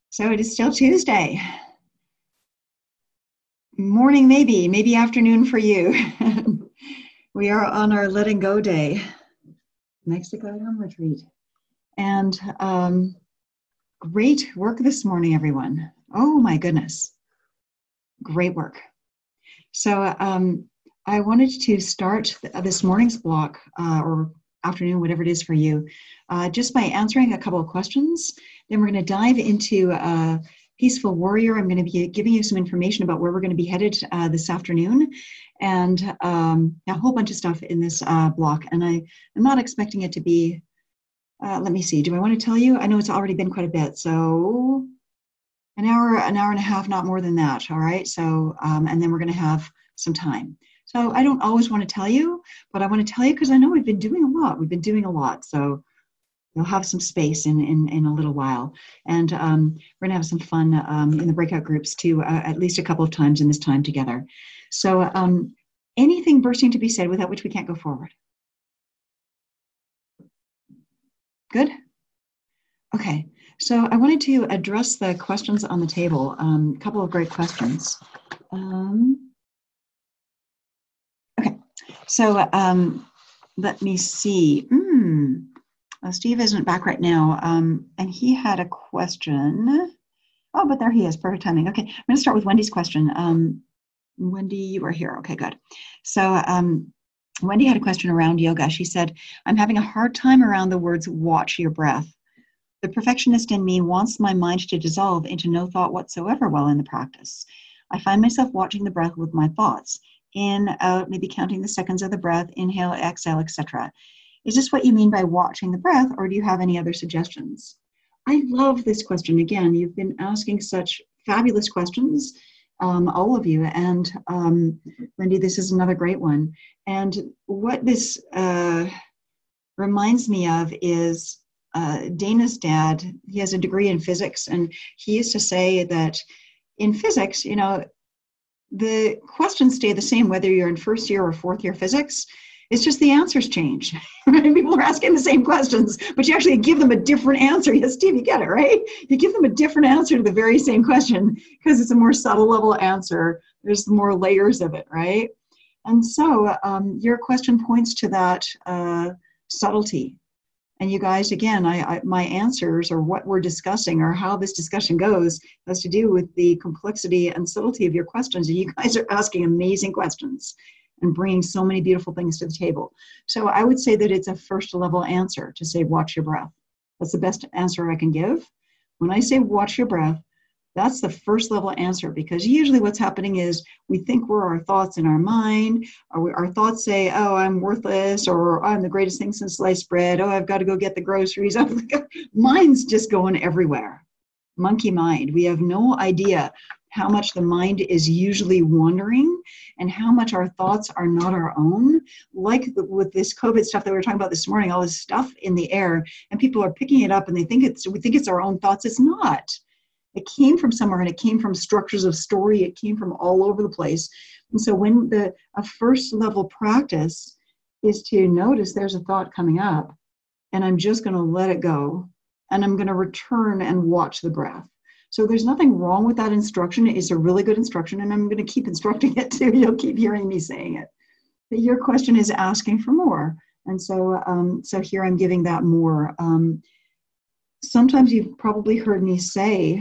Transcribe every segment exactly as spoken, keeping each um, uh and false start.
So it is still Tuesday. Morning, maybe, maybe afternoon for you. We are on our letting go day. Mexico home retreat. And um, great work this morning, everyone. Oh my goodness. Great work. So um, I wanted to start this morning's block uh, or afternoon, whatever it is for you, uh, just by answering a couple of questions. Then we're going to dive into uh, Peaceful Warrior. I'm going to be giving you some information about where we're going to be headed uh, this afternoon, and um, a whole bunch of stuff in this uh, block. And I, I'm not expecting it to be, uh, let me see, do I want to tell you? I know it's already been quite a bit, so an hour, an hour and a half, not more than that, all right? So, um, and then we're going to have some time. So I don't always want to tell you, but I want to tell you because I know we've been doing a lot. We've been doing a lot, so you'll have some space in, in, in a little while. And um, we're going to have some fun um, in the breakout groups too, uh, at least a couple of times in this time together. So um, anything bursting to be said without which we can't go forward? Good? Okay. So I wanted to address the questions on the table, a um, couple of great questions. Um, okay. So um, let me see. Mm. Uh, Steve isn't back right now, um, and he had a question. Oh, but there he is, perfect timing. Okay, I'm going to start with Wendy's question. Um, Wendy, you are here. Okay, good. So um, Wendy had a question around yoga. She said, I'm having a hard time around the words watch your breath. The perfectionist in me wants my mind to dissolve into no thought whatsoever while in the practice. I find myself watching the breath with my thoughts, in, out, maybe counting the seconds of the breath, inhale, exhale, et cetera. Is this what you mean by watching the breath, or do you have any other suggestions? I love this question. Again, you've been asking such fabulous questions, um, all of you. And um, Wendy, this is another great one. And what this uh, reminds me of is uh, Dana's dad. He has a degree in physics, and he used to say that in physics, you know, the questions stay the same whether you're in first year or fourth year physics. It's just the answers change. People are asking the same questions, but you actually give them a different answer. Yes, Steve, you get it, right? You give them a different answer to the very same question because it's a more subtle level answer. There's more layers of it, right? And so um, your question points to that uh, subtlety. And you guys, again, I, I, my answers or what we're discussing or how this discussion goes has to do with the complexity and subtlety of your questions. And you guys are asking amazing questions and bringing so many beautiful things to the table. So I would say that it's a first level answer to say, watch your breath. That's the best answer I can give. When I say watch your breath, that's the first level answer, because usually what's happening is we think we're our thoughts in our mind, or we, our thoughts say, oh, I'm worthless, or oh, I'm the greatest thing since sliced bread. Oh, I've got to go get the groceries. Mind's just going everywhere. Monkey mind. We have no idea how much the mind is usually wandering and how much our thoughts are not our own. Like the, with this COVID stuff that we were talking about this morning, all this stuff in the air, and people are picking it up and they think it's, we think it's our own thoughts. It's not. It came from somewhere, and it came from structures of story. It came from all over the place. And so when the a first level practice is to notice there's a thought coming up, and I'm just going to let it go, and I'm going to return and watch the breath. So there's nothing wrong with that instruction. It's a really good instruction, and I'm going to keep instructing it too. You'll keep hearing me saying it. But your question is asking for more. And so, um, so here I'm giving that more. Um, sometimes you've probably heard me say,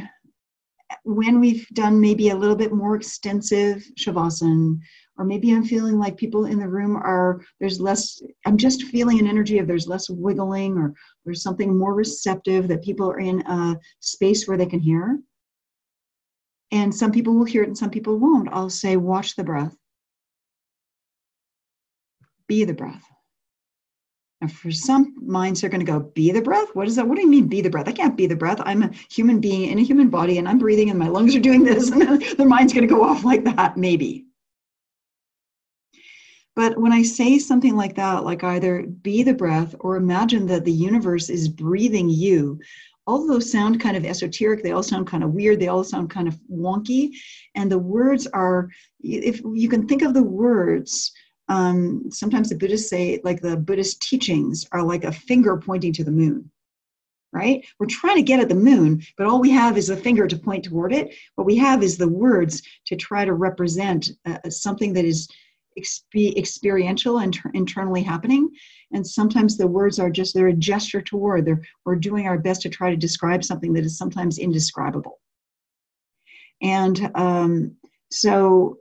when we've done maybe a little bit more extensive Shavasana, or maybe I'm feeling like people in the room are, there's less, I'm just feeling an energy of there's less wiggling, or there's something more receptive, that people are in a space where they can hear. And some people will hear it and some people won't. I'll say, watch the breath. Be the breath. And for some minds, they're going to go, be the breath? What is that? What do you mean, be the breath? I can't be the breath. I'm a human being in a human body, and I'm breathing, and my lungs are doing this, and then their mind's going to go off like that, maybe. But when I say something like that, like either be the breath or imagine that the universe is breathing you, all of those sound kind of esoteric. They all sound kind of weird. They all sound kind of wonky. And the words are, if you can think of the words, um, sometimes the Buddhists say, like the Buddhist teachings are like a finger pointing to the moon, right? We're trying to get at the moon, but all we have is a finger to point toward it. What we have is the words to try to represent uh, something that is exp- experiential and ter- internally happening. And sometimes the words are just, they're a gesture toward, they're, we're doing our best to try to describe something that is sometimes indescribable. And um, so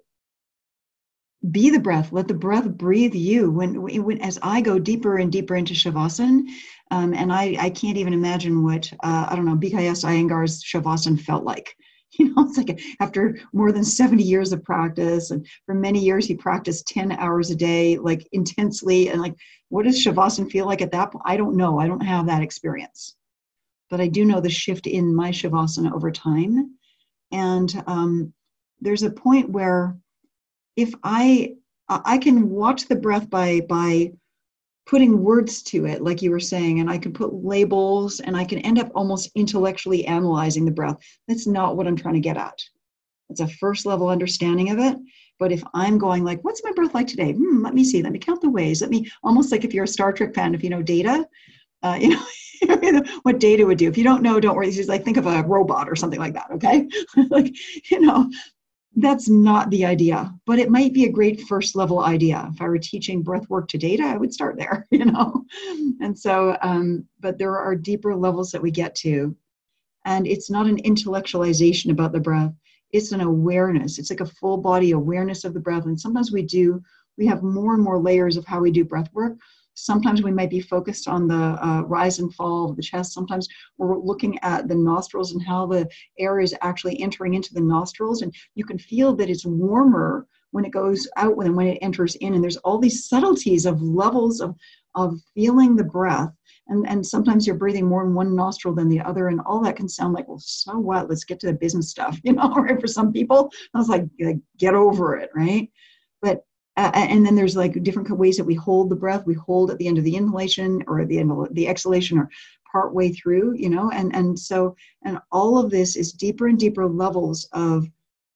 be the breath, let the breath breathe you. When, when as I go deeper and deeper into Shavasana, um, and I, I can't even imagine what, uh, I don't know, B K S Iyengar's Shavasana felt like. You know, it's like after more than seventy years of practice, and for many years he practiced ten hours a day, like intensely. And like, what does Shavasana feel like at that point? I don't know. I don't have that experience. But I do know the shift in my Shavasana over time. And um, there's a point where if I I can watch the breath by by putting words to it, like you were saying, and I can put labels, and I can end up almost intellectually analyzing the breath. That's not what I'm trying to get at. It's a first level understanding of it. But if I'm going like, what's my breath like today? Hmm, let me see. Let me count the ways. Let me, almost like if you're a Star Trek fan, if you know Data, uh, you know, what Data would do. If you don't know, don't worry. It's just like, think of a robot or something like that, okay? Like, you know, that's not the idea, but it might be a great first level idea. If I were teaching breath work to Data, I would start there, you know? And so, um, but there are deeper levels that we get to. And it's not an intellectualization about the breath. It's an awareness. It's like a full body awareness of the breath. And sometimes we do, we have more and more layers of how we do breath work. Sometimes we might be focused on the uh, rise and fall of the chest. Sometimes we're looking at the nostrils and how the air is actually entering into the nostrils. And you can feel that it's warmer when it goes out than when it enters in. And there's all these subtleties of levels of, of feeling the breath. And, and sometimes you're breathing more in one nostril than the other. And all that can sound like, well, so what? Let's get to the business stuff, you know, right? For some people, I was like, get over it, right? But Uh, and then there's like different ways that we hold the breath. We hold at the end of the inhalation or at the end of the exhalation or part way through, you know, and, and so, and all of this is deeper and deeper levels of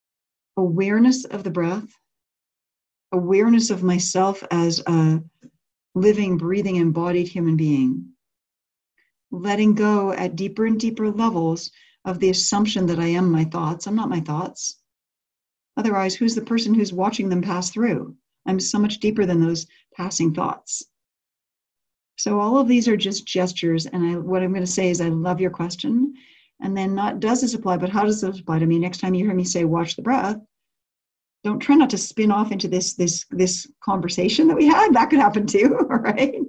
awareness of the breath, awareness of myself as a living, breathing, embodied human being, letting go at deeper and deeper levels of the assumption that I am my thoughts. I'm not my thoughts. Otherwise, who's the person who's watching them pass through? I'm so much deeper than those passing thoughts. So all of these are just gestures. And I, what I'm going to say is I love your question. And then not does this apply, but how does this apply to me? Next time you hear me say, watch the breath, don't try not to spin off into this, this, this conversation that we had. That could happen too, all right?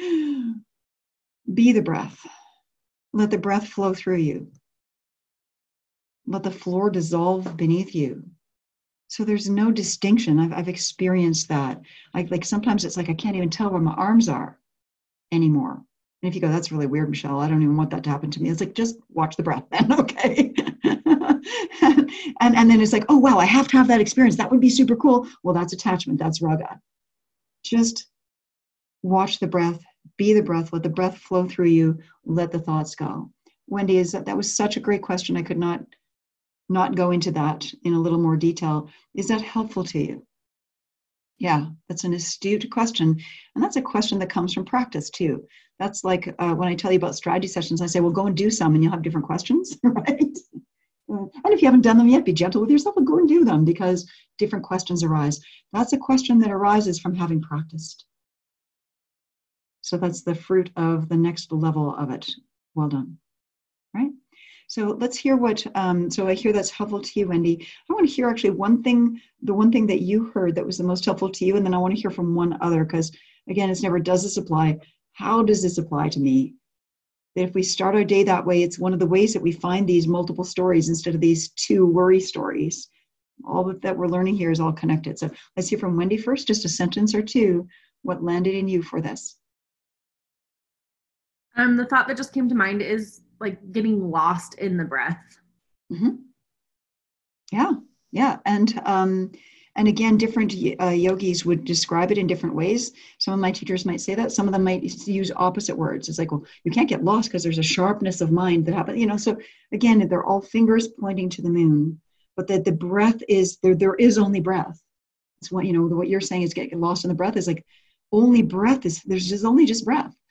Be the breath. Let the breath flow through you. Let the floor dissolve beneath you. So there's no distinction. I've, I've experienced that. Like, like sometimes it's like I can't even tell where my arms are anymore. And if you go, that's really weird, Michelle, I don't even want that to happen to me. It's like, just watch the breath then, okay? and, and, and then it's like, oh, wow, I have to have that experience. That would be super cool. Well, that's attachment. That's raga. Just watch the breath, be the breath, let the breath flow through you, let the thoughts go. Wendy, is that, that was such a great question. I could not not go into that in a little more detail. Is that helpful to you? Yeah, that's an astute question. And that's a question that comes from practice too. That's like uh, when I tell you about strategy sessions, I say, well, go and do some and you'll have different questions, right? And if you haven't done them yet, be gentle with yourself and go and do them because different questions arise. That's a question that arises from having practiced. So that's the fruit of the next level of it. Well done, right? So let's hear what, um, so I hear that's helpful to you, Wendy. I want to hear actually one thing, the one thing that you heard that was the most helpful to you, and then I want to hear from one other, because again, it's never, does this apply? How does this apply to me? That if we start our day that way, it's one of the ways that we find these multiple stories instead of these two worry stories. All that we're learning here is all connected. So let's hear from Wendy first, just a sentence or two, what landed in you for this. Um, the thought that just came to mind is like getting lost in the breath. Mm-hmm. Yeah, yeah. And um, and again, different uh, yogis would describe it in different ways. Some of my teachers might say that. Some of them might use opposite words. It's like, well, you can't get lost because there's a sharpness of mind that happens. You know, so again, they're all fingers pointing to the moon, but that the breath is, there. there is only breath. It's what, you know, what you're saying is get lost in the breath is like only breath is, there's just only just breath.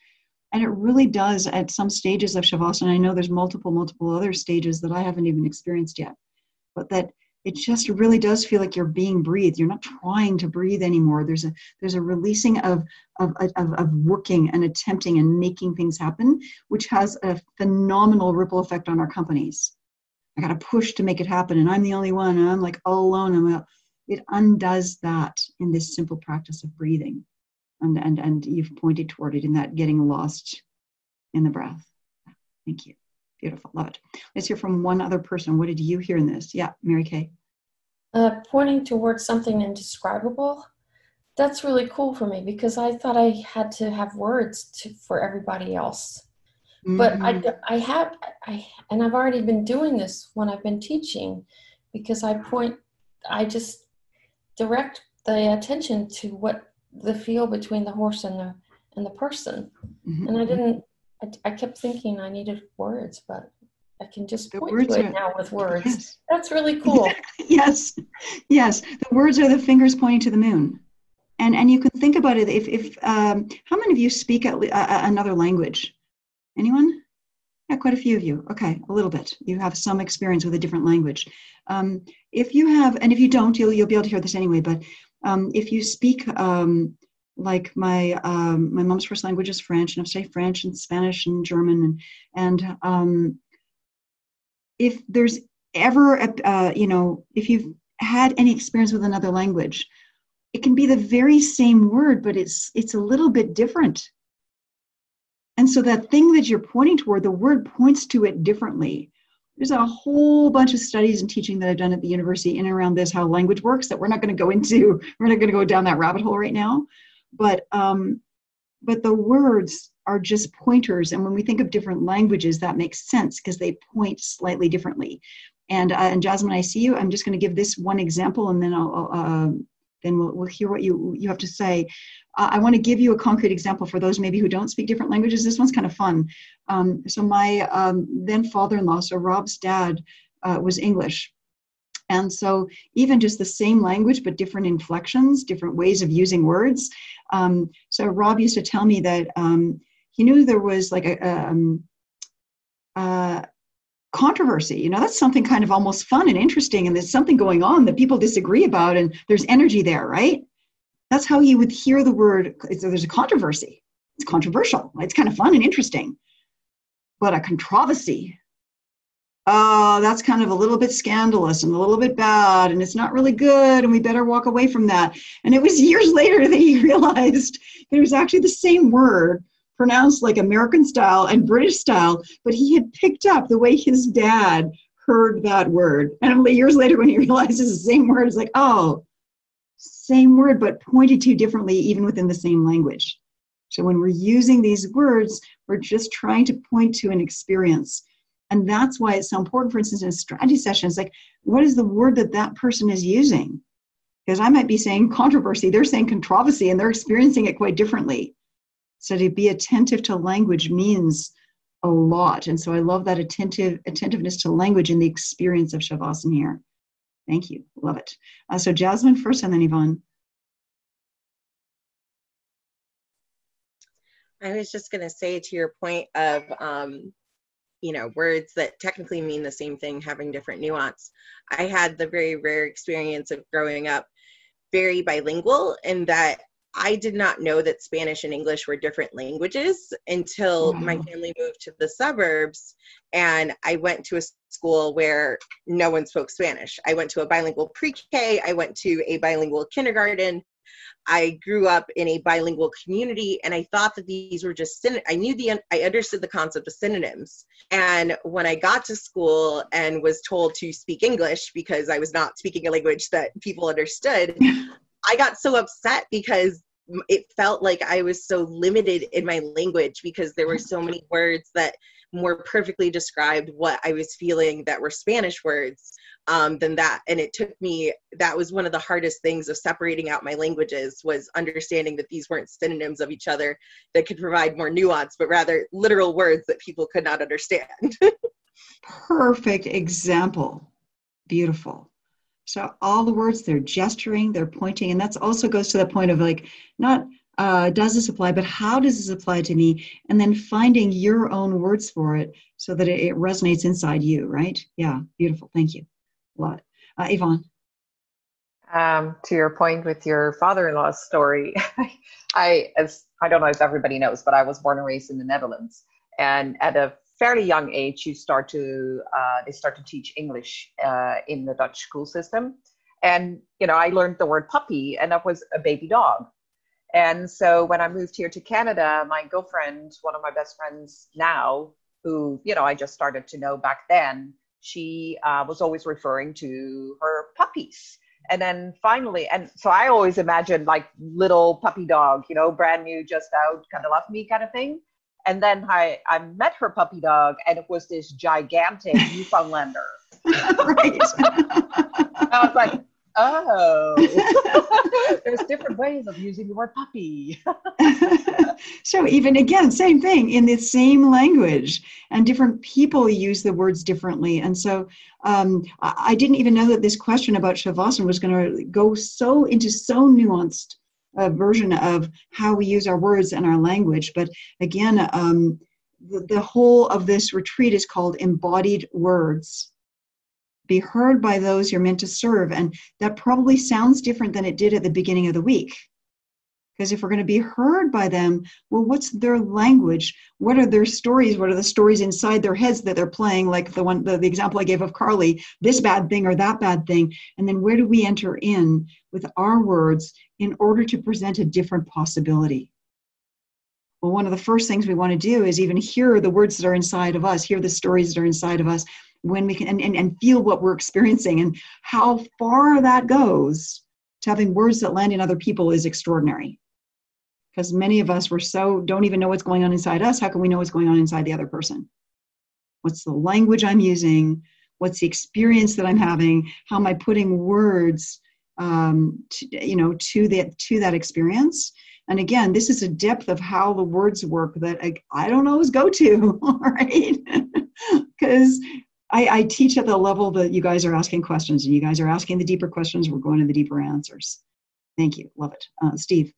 And it really does at some stages of Shavasana. I know there's multiple, multiple other stages that I haven't even experienced yet, but that it just really does feel like you're being breathed. You're not trying to breathe anymore. There's a there's a releasing of of, of, of working and attempting and making things happen, which has a phenomenal ripple effect on our companies. I got to push to make it happen, and I'm the only one, and I'm like all alone. I'm like, it undoes that in this simple practice of breathing. And, and and you've pointed toward it in that getting lost in the breath. Thank you. Beautiful. Love it. Let's hear from one other person. What did you hear in this? Yeah, Mary Kay. Uh, pointing towards something indescribable. That's really cool for me because I thought I had to have words to, for everybody else. Mm-hmm. But I, I have, I, and I've already been doing this when I've been teaching because I point, I just direct the attention to what the feel between the horse and the and the person. Mm-hmm. And I didn't I, I kept thinking I needed words, but I can just the point to it are, now with words. Yes. That's really cool. Yes, yes. The words are the fingers pointing to the moon, and and you can think about it. If if um, how many of you speak a, a, another language? Anyone? Yeah, quite a few of you. Okay, a little bit. You have some experience with a different language. Um, if you have, and if you don't, you'll you'll be able to hear this anyway. But um, if you speak um, like my um, my mom's first language is French, and I've studied French and Spanish and German, and and um, if there's ever a, uh, you know, if you've had any experience with another language, it can be the very same word, but it's it's a little bit different. And so that thing that you're pointing toward, the word points to it differently. There's a whole bunch of studies and teaching that I've done at the university in and around this, how language works, that we're not going to go into. We're not going to go down that rabbit hole right now. But um, but the words are just pointers. And when we think of different languages, that makes sense because they point slightly differently. And uh, and Jasmine, I see you. I'm just going to give this one example, and then I'll, I'll uh, then we'll, we'll hear what you you have to say. Uh, I want to give you a concrete example for those maybe who don't speak different languages. This one's kind of fun. Um, so my um, then father-in-law, so Rob's dad, uh, was English. And so even just the same language, but different inflections, different ways of using words. Um, so Rob used to tell me that um, he knew there was like a, um, uh, controversy. You know, that's something kind of almost fun and interesting. And there's something going on that people disagree about, and there's energy there, right? That's how he would hear the word. There's a controversy. It's controversial. It's kind of fun and interesting. But a controversy, oh, that's kind of a little bit scandalous and a little bit bad, and it's not really good, and we better walk away from that. And it was years later that he realized it was actually the same word, pronounced like American style and British style, but he had picked up the way his dad heard that word. And years later when he realizes it's the same word, it's like, oh, same word, but pointed to differently even within the same language. So when we're using these words, we're just trying to point to an experience. And that's why it's so important, for instance, in strategy sessions, like, what is the word that that person is using? Because I might be saying controversy, they're saying controversy, and they're experiencing it quite differently. So to be attentive to language means a lot. And so I love that attentive attentiveness to language in the experience of Shavasana here. Thank you. Love it. Uh, so Jasmine first, and then Yvonne. I was just going to say, to your point of, um, you know, words that technically mean the same thing having different nuance. I had the very rare experience of growing up very bilingual, in that I did not know that Spanish and English were different languages until wow. my family moved to the suburbs, and I went to a school where no one spoke Spanish. I went to a bilingual pre-K, I went to a bilingual kindergarten. I grew up in a bilingual community, and I thought that these were just, syn- I knew the, I understood the concept of synonyms. And when I got to school and was told to speak English because I was not speaking a language that people understood, I got so upset because it felt like I was so limited in my language because there were so many words that more perfectly described what I was feeling that were Spanish words um, than that. And it took me, that was one of the hardest things of separating out my languages, was understanding that these weren't synonyms of each other that could provide more nuance, but rather literal words that people could not understand. Perfect example. Beautiful. So all the words, they're gesturing, they're pointing, and that's also goes to the point of like, not, uh, does this apply, but how does this apply to me? And then finding your own words for it so that it, it resonates inside you, right? Yeah, beautiful. Thank you. Love it. Uh, Yvonne. Um, to your point with your father-in-law's story, I, as I don't know if everybody knows, but I was born and raised in the Netherlands. And at a fairly young age, you start to, uh, they start to teach English uh, in the Dutch school system. And, you know, I learned the word puppy, and that was a baby dog. And so when I moved here to Canada, my girlfriend, one of my best friends now, who, you know, I just started to know back then, she uh, was always referring to her puppies. And then finally, and so I always imagined like little puppy dog, you know, brand new, just out, kind of love me kind of thing. And then I, I met her puppy dog, and it was this gigantic Newfoundlander. Right. I was like, oh, there's different ways of using the word puppy. So even again, same thing in the same language, and different people use the words differently. And so um, I, I didn't even know that this question about Shavasana was going to go so into so nuanced a version of how we use our words and our language. But again, um, the, the whole of this retreat is called Embodied Words. Be heard by those you're meant to serve. And that probably sounds different than it did at the beginning of the week. Because if we're going to be heard by them, well, what's their language? What are their stories? What are the stories inside their heads that they're playing? Like the one, the, the example I gave of Carly, this bad thing or that bad thing. And then where do we enter in with our words in order to present a different possibility? Well, one of the first things we want to do is even hear the words that are inside of us, hear the stories that are inside of us, when we can, and, and, and feel what we're experiencing, and how far that goes to having words that land in other people is extraordinary. Because many of us, we're so, don't even know what's going on inside us. How can we know what's going on inside the other person? What's the language I'm using? What's the experience that I'm having? How am I putting words, um, to, you know, to that, to that experience? And again, this is a depth of how the words work that I, I don't always go to, all right? Because I, I teach at the level that you guys are asking questions, and you guys are asking the deeper questions. We're going to the deeper answers. Thank you. Love it. Uh, Steve.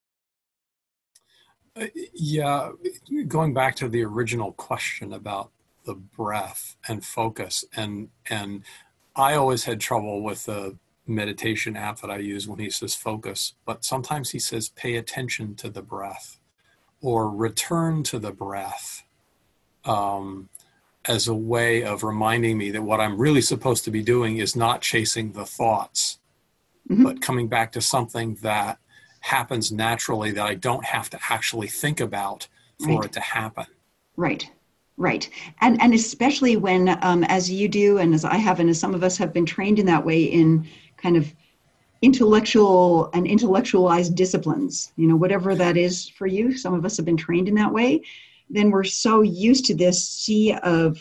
Uh, yeah, going back to the original question about the breath and focus, and and I always had trouble with the meditation app that I use when he says focus, but sometimes he says pay attention to the breath or return to the breath um, as a way of reminding me that what I'm really supposed to be doing is not chasing the thoughts, mm-hmm. but coming back to something that happens naturally, that I don't have to actually think about for right. it to happen. Right, right. And and especially when, um, as you do, and as I have, and as some of us have been trained in that way in kind of intellectual and intellectualized disciplines, you know, whatever that is for you, some of us have been trained in that way, then we're so used to this sea of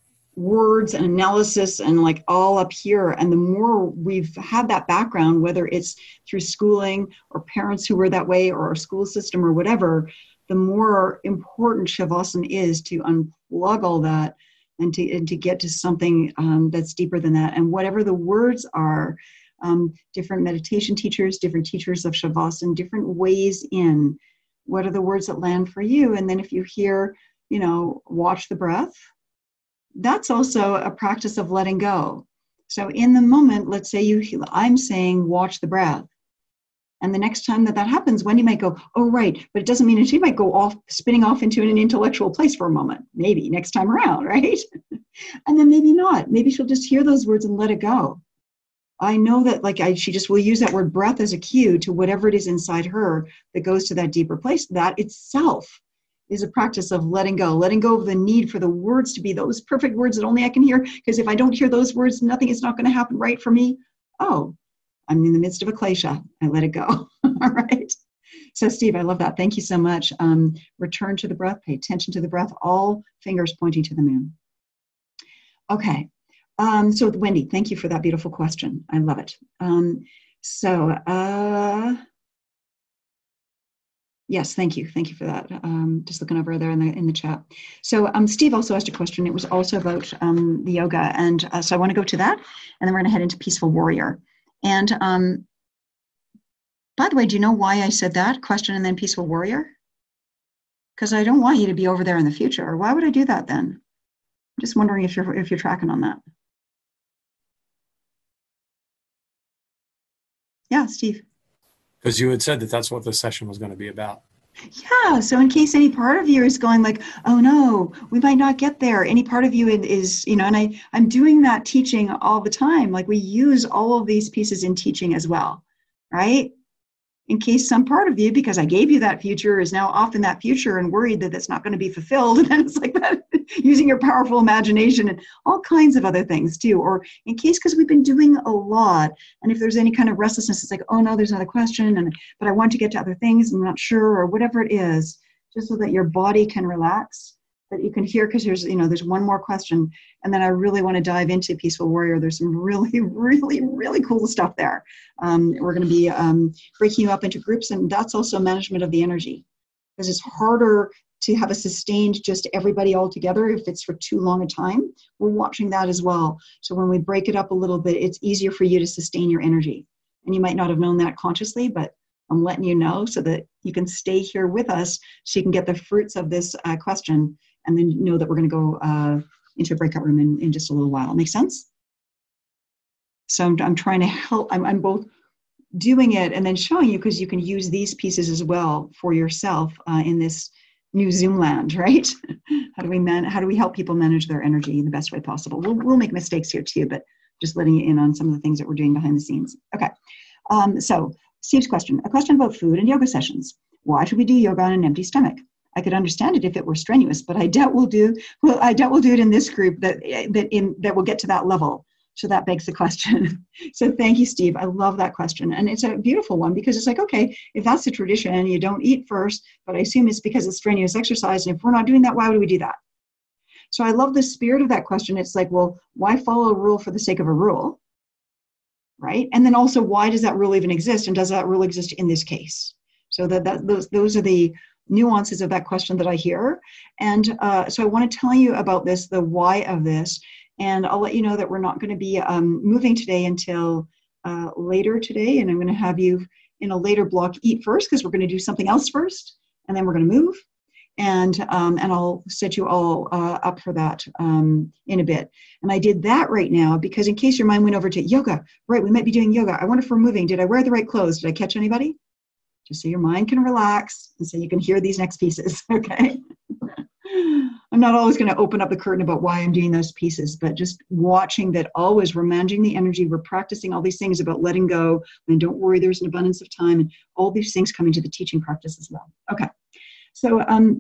words and analysis and like all up here. And the more we've had that background, whether it's through schooling or parents who were that way or our school system or whatever, the more important Shavasana is to unplug all that and to, and to get to something um, that's deeper than that. And whatever the words are, um, different meditation teachers, different teachers of Shavasana, different ways in, what are the words that land for you? And then if you hear, you know, watch the breath, that's also a practice of letting go. So in the moment, let's say you, I'm saying, watch the breath. And the next time that that happens, Wendy might go, oh, right. But it doesn't mean, she might go off, spinning off into an intellectual place for a moment, maybe next time around, right? And then maybe not. Maybe she'll just hear those words and let it go. I know that like I, she just will use that word breath as a cue to whatever it is inside her that goes to that deeper place. That itself is a practice of letting go, letting go of the need for the words to be those perfect words that only I can hear. Because if I don't hear those words, nothing is not going to happen right for me. Oh, I'm in the midst of a klesha. I let it go. All right. So Steve, I love that. Thank you so much. Um, return to the breath, pay attention to the breath, all fingers pointing to the moon. Okay. Um, so Wendy, thank you for that beautiful question. I love it. Um, so, uh, yes, thank you. Thank you for that. Um, just looking over there in the in the chat. So um, Steve also asked a question. It was also about um, the yoga. And uh, so I want to go to that. And then we're going to head into Peaceful Warrior. And um, By the way, do you know why I said that? Question and then peaceful warrior? Because I don't want you to be over there in the future. Why would I do that then? I'm just wondering if you're if you're tracking on that. Yeah, Steve. Because you had said that that's what the session was going to be about. Yeah, so in case any part of you is going like, oh no, we might not get there. Any part of you is, you know, and I, I'm doing that teaching all the time. Like we use all of these pieces in teaching as well, right? In case some part of you, because I gave you that future, is now off in that future and worried that it's not going to be fulfilled. And then it's like that, using your powerful imagination and all kinds of other things too. Or in case, because we've been doing a lot. And if there's any kind of restlessness, it's like, oh no, there's another question. And but I want to get to other things. I'm not sure, or whatever it is, just so that your body can relax, that you can hear, because there's, you know, there's one more question. And then I really want to dive into Peaceful Warrior. There's some really, really, really cool stuff there. Um, we're going to be um, breaking you up into groups, and that's also management of the energy, because it's harder to have a sustained just everybody all together if it's for too long a time. We're watching that as well. So when we break it up a little bit, it's easier for you to sustain your energy. And you might not have known that consciously, but I'm letting you know so that you can stay here with us so you can get the fruits of this uh, question, and then know that we're going to go uh, into a breakout room in, in just a little while. Make sense? So I'm, I'm trying to help. I'm, I'm both doing it and then showing you, because you can use these pieces as well for yourself uh, in this new Zoom land, right? How do we man? How do we help people manage their energy in the best way possible? We'll, we'll make mistakes here too, but just letting you in on some of the things that we're doing behind the scenes. Okay. Um, so Steve's question, a question about food and yoga sessions. Why should we do yoga on an empty stomach? I could understand it if it were strenuous, but I doubt we'll do. Well, I doubt we'll do it in this group that that in that will get to that level. So that begs the question. So thank you, Steve. I love that question, and it's a beautiful one, because it's like, okay, if that's the tradition and you don't eat first, but I assume it's because it's strenuous exercise, and if we're not doing that, why would we do that? So I love the spirit of that question. It's like, well, why follow a rule for the sake of a rule, right? And then also, why does that rule even exist, and does that rule exist in this case? So that, that those those are the nuances of that question that I hear. And uh, so I want to tell you about this, the why of this, and I'll let you know that we're not going to be um, moving today until uh, later today, and I'm going to have you in a later block eat first, because we're going to do something else first, and then we're going to move, and um, and I'll set you all uh, up for that um, in a bit. And I did that right now because in case your mind went over to yoga, right, we might be doing yoga. I wonder if we're moving. Did I wear the right clothes? Did I catch anybody? Just so your mind can relax and so you can hear these next pieces, okay? I'm not always going to open up the curtain about why I'm doing those pieces, but just watching that always we're managing the energy, we're practicing all these things about letting go, and don't worry, there's an abundance of time, and all these things come into the teaching practice as well. Okay, so um,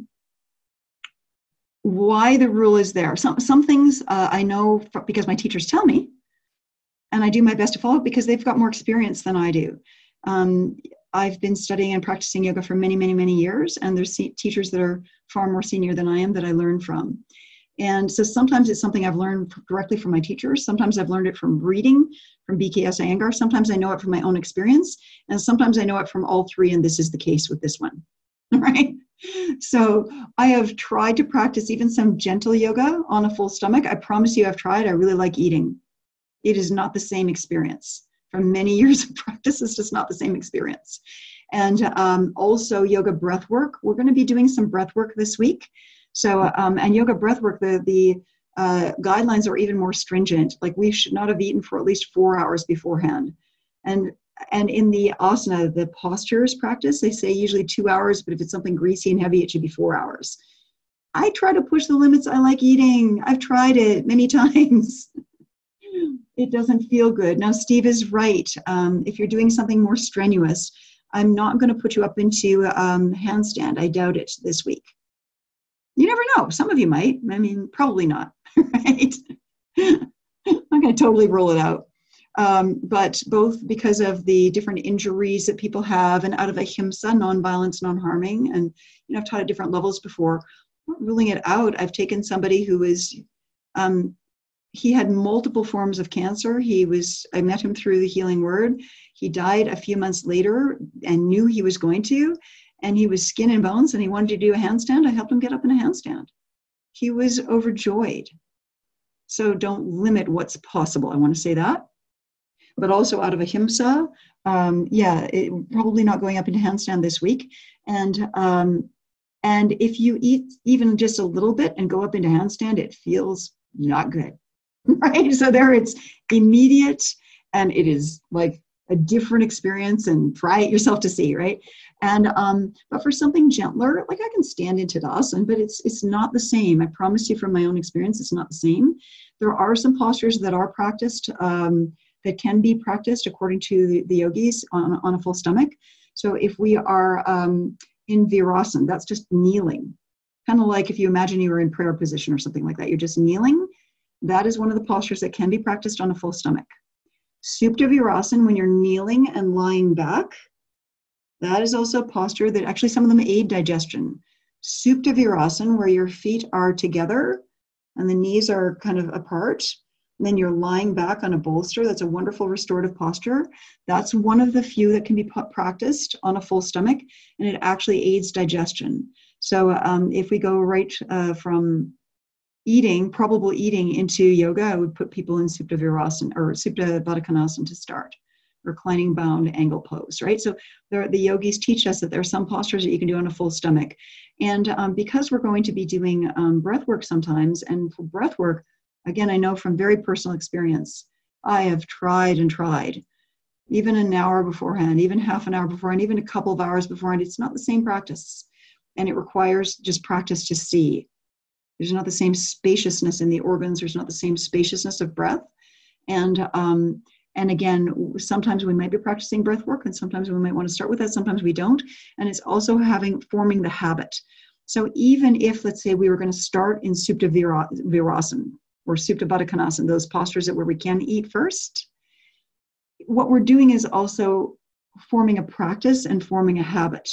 why the rule is there. Some, some things uh, I know for, because my teachers tell me, and I do my best to follow because they've got more experience than I do. Um, I've been studying and practicing yoga for many, many, many years, and there's teachers that are far more senior than I am that I learn from. And so sometimes it's something I've learned directly from my teachers. Sometimes I've learned it from reading, from B K S Iyengar. Sometimes I know it from my own experience, and sometimes I know it from all three, and this is the case with this one, right? So I have tried to practice even some gentle yoga on a full stomach. I promise you I've tried. I really like eating. It is not the same experience. From many years of practice, it's just not the same experience. And um, also yoga breath work. We're going to be doing some breath work this week. So, um, and yoga breath work, the, the uh, guidelines are even more stringent. Like we should not have eaten for at least four hours beforehand. And and in the asana, the postures practice, they say usually two hours, but if it's something greasy and heavy, it should be four hours. I try to push the limits. I like eating. I've tried it many times. It doesn't feel good. Now, Steve is right. Um, if you're doing something more strenuous, I'm not going to put you up into um, handstand. I doubt it this week. You never know. Some of you might. I mean, probably not, right? I'm going to totally rule it out. Um, but both because of the different injuries that people have, and out of ahimsa, nonviolence, non-harming, and you know, I've taught at different levels before. I'm not ruling it out. I've taken somebody who is um, he had multiple forms of cancer. He was, I met him through the Healing Word. He died a few months later and knew he was going to, and he was skin and bones and he wanted to do a handstand. I helped him get up in a handstand. He was overjoyed. So don't limit what's possible. I want to say that. but also out of ahimsa. Um, yeah, it, probably not going up into handstand this week. And um, and if you eat even just a little bit and go up into handstand, it feels not good, right? So there it's immediate, and it is like a different experience, and try it yourself to see, right? And um, but for something gentler, like I can stand into Tadasana, but it's it's not the same. I promise you from my own experience, it's not the same. There are some postures that are practiced, um, that can be practiced according to the, the yogis on, on a full stomach. So if we are um, in Virasana, that's just kneeling. Kind of like if you imagine you were in prayer position or something like that, you're just kneeling. That is one of the postures that can be practiced on a full stomach. Supta Virasana, when you're kneeling and lying back, that is also a posture that actually some of them aid digestion. Supta Virasana, where your feet are together and the knees are kind of apart, and then you're lying back on a bolster. That's a wonderful restorative posture. That's one of the few that can be practiced on a full stomach, and it actually aids digestion. So um, if we go right uh, from eating, probable eating into yoga, I would put people in Supta Virasana or Supta Baddha Konasana to start. Reclining bound angle pose, right? So there, the yogis teach us that there are some postures that you can do on a full stomach. And um, because we're going to be doing um, breath work sometimes, and for breath work, again, I know from very personal experience, I have tried and tried, even an hour beforehand, even half an hour beforehand, even a couple of hours beforehand. It's not the same practice. And it requires just practice to see. There's not the same spaciousness in the organs. There's not the same spaciousness of breath. And um, And again, sometimes we might be practicing breath work, and sometimes we might want to start with that, sometimes we don't. And it's also having, forming the habit. So even if, let's say, we were going to start in Supta Virasana or Supta Baddha Konasana, those postures that where we can eat first, what we're doing is also forming a practice and forming a habit.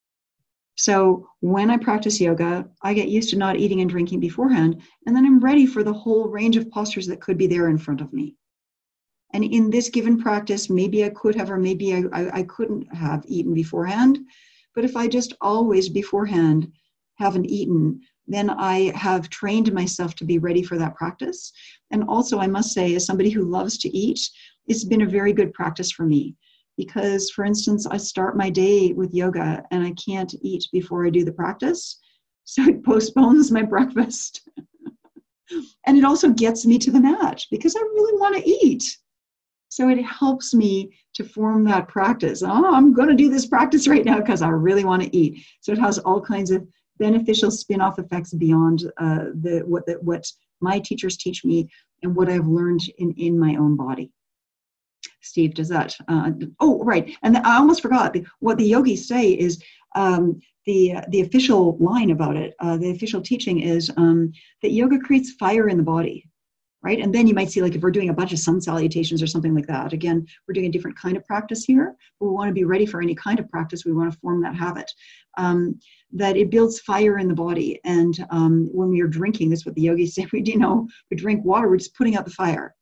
So when I practice yoga, I get used to not eating and drinking beforehand, and then I'm ready for the whole range of postures that could be there in front of me. And in this given practice, maybe I could have, or maybe I, I, I couldn't have eaten beforehand. But if I just always beforehand haven't eaten, then I have trained myself to be ready for that practice. And also, I must say, as somebody who loves to eat, it's been a very good practice for me. Because, for instance, I start my day with yoga and I can't eat before I do the practice. So it postpones my breakfast. And it also gets me to the mat because I really want to eat. So it helps me to form that practice. Oh, I'm going to do this practice right now because I really want to eat. So it has all kinds of beneficial spin-off effects beyond uh, the what the, what my teachers teach me and what I've learned in, in my own body. Steve, does that? Uh, oh, right. And I almost forgot. What the yogis say is um, the the official line about it. Uh, the official teaching is um, that yoga creates fire in the body. Right? And then you might see, like, if we're doing a bunch of sun salutations or something like that, again, we're doing a different kind of practice here, but we want to be ready for any kind of practice. We want to form that habit, um, that it builds fire in the body. And um, when we are drinking, that's what the yogis say, we do know, we drink water, we're just putting out the fire.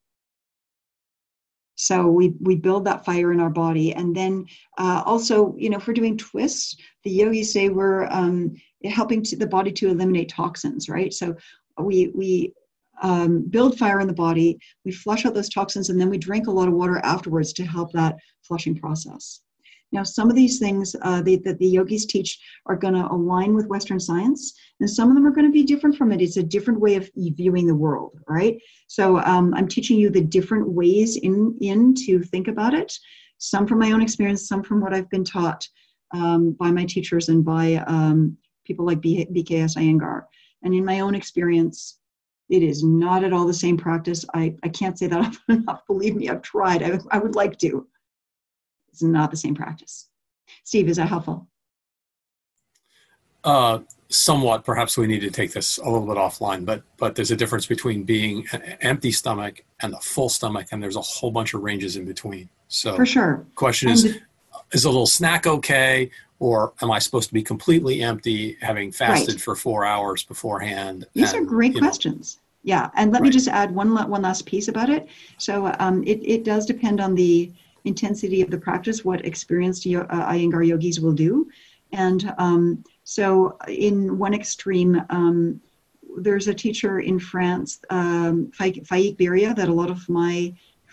So we, we build that fire in our body. And then uh, also, you know, if we're doing twists, the yogis say we're um, helping to the body to eliminate toxins, right? So we, we, Um, build fire in the body, we flush out those toxins, and then we drink a lot of water afterwards to help that flushing process. Now, some of these things uh, they, that the yogis teach are going to align with Western science, and some of them are going to be different from it. It's a different way of viewing the world, right? So um, I'm teaching you the different ways in, in to think about it, some from my own experience, some from what I've been taught um, by my teachers and by um, people like B K S Iyengar. And in my own experience, it is not at all the same practice. I, I can't say that often enough. Believe me, I've tried. I, I would like to. It's not the same practice. Steve, is that helpful? Uh, somewhat. Perhaps we need to take this a little bit offline, but but there's a difference between being an empty stomach and a full stomach, and there's a whole bunch of ranges in between. So for sure. Question and is, the, is a little snack okay? Or am I supposed to be completely empty, having fasted right. for four hours beforehand? These and, are great questions. Know. Yeah, and let right. me just add one one last piece about it. So um, it, it does depend on the intensity of the practice, what experienced uh, Iyengar yogis will do. And um, so in one extreme, um, there's a teacher in France, um, Faik Biria, that a lot of my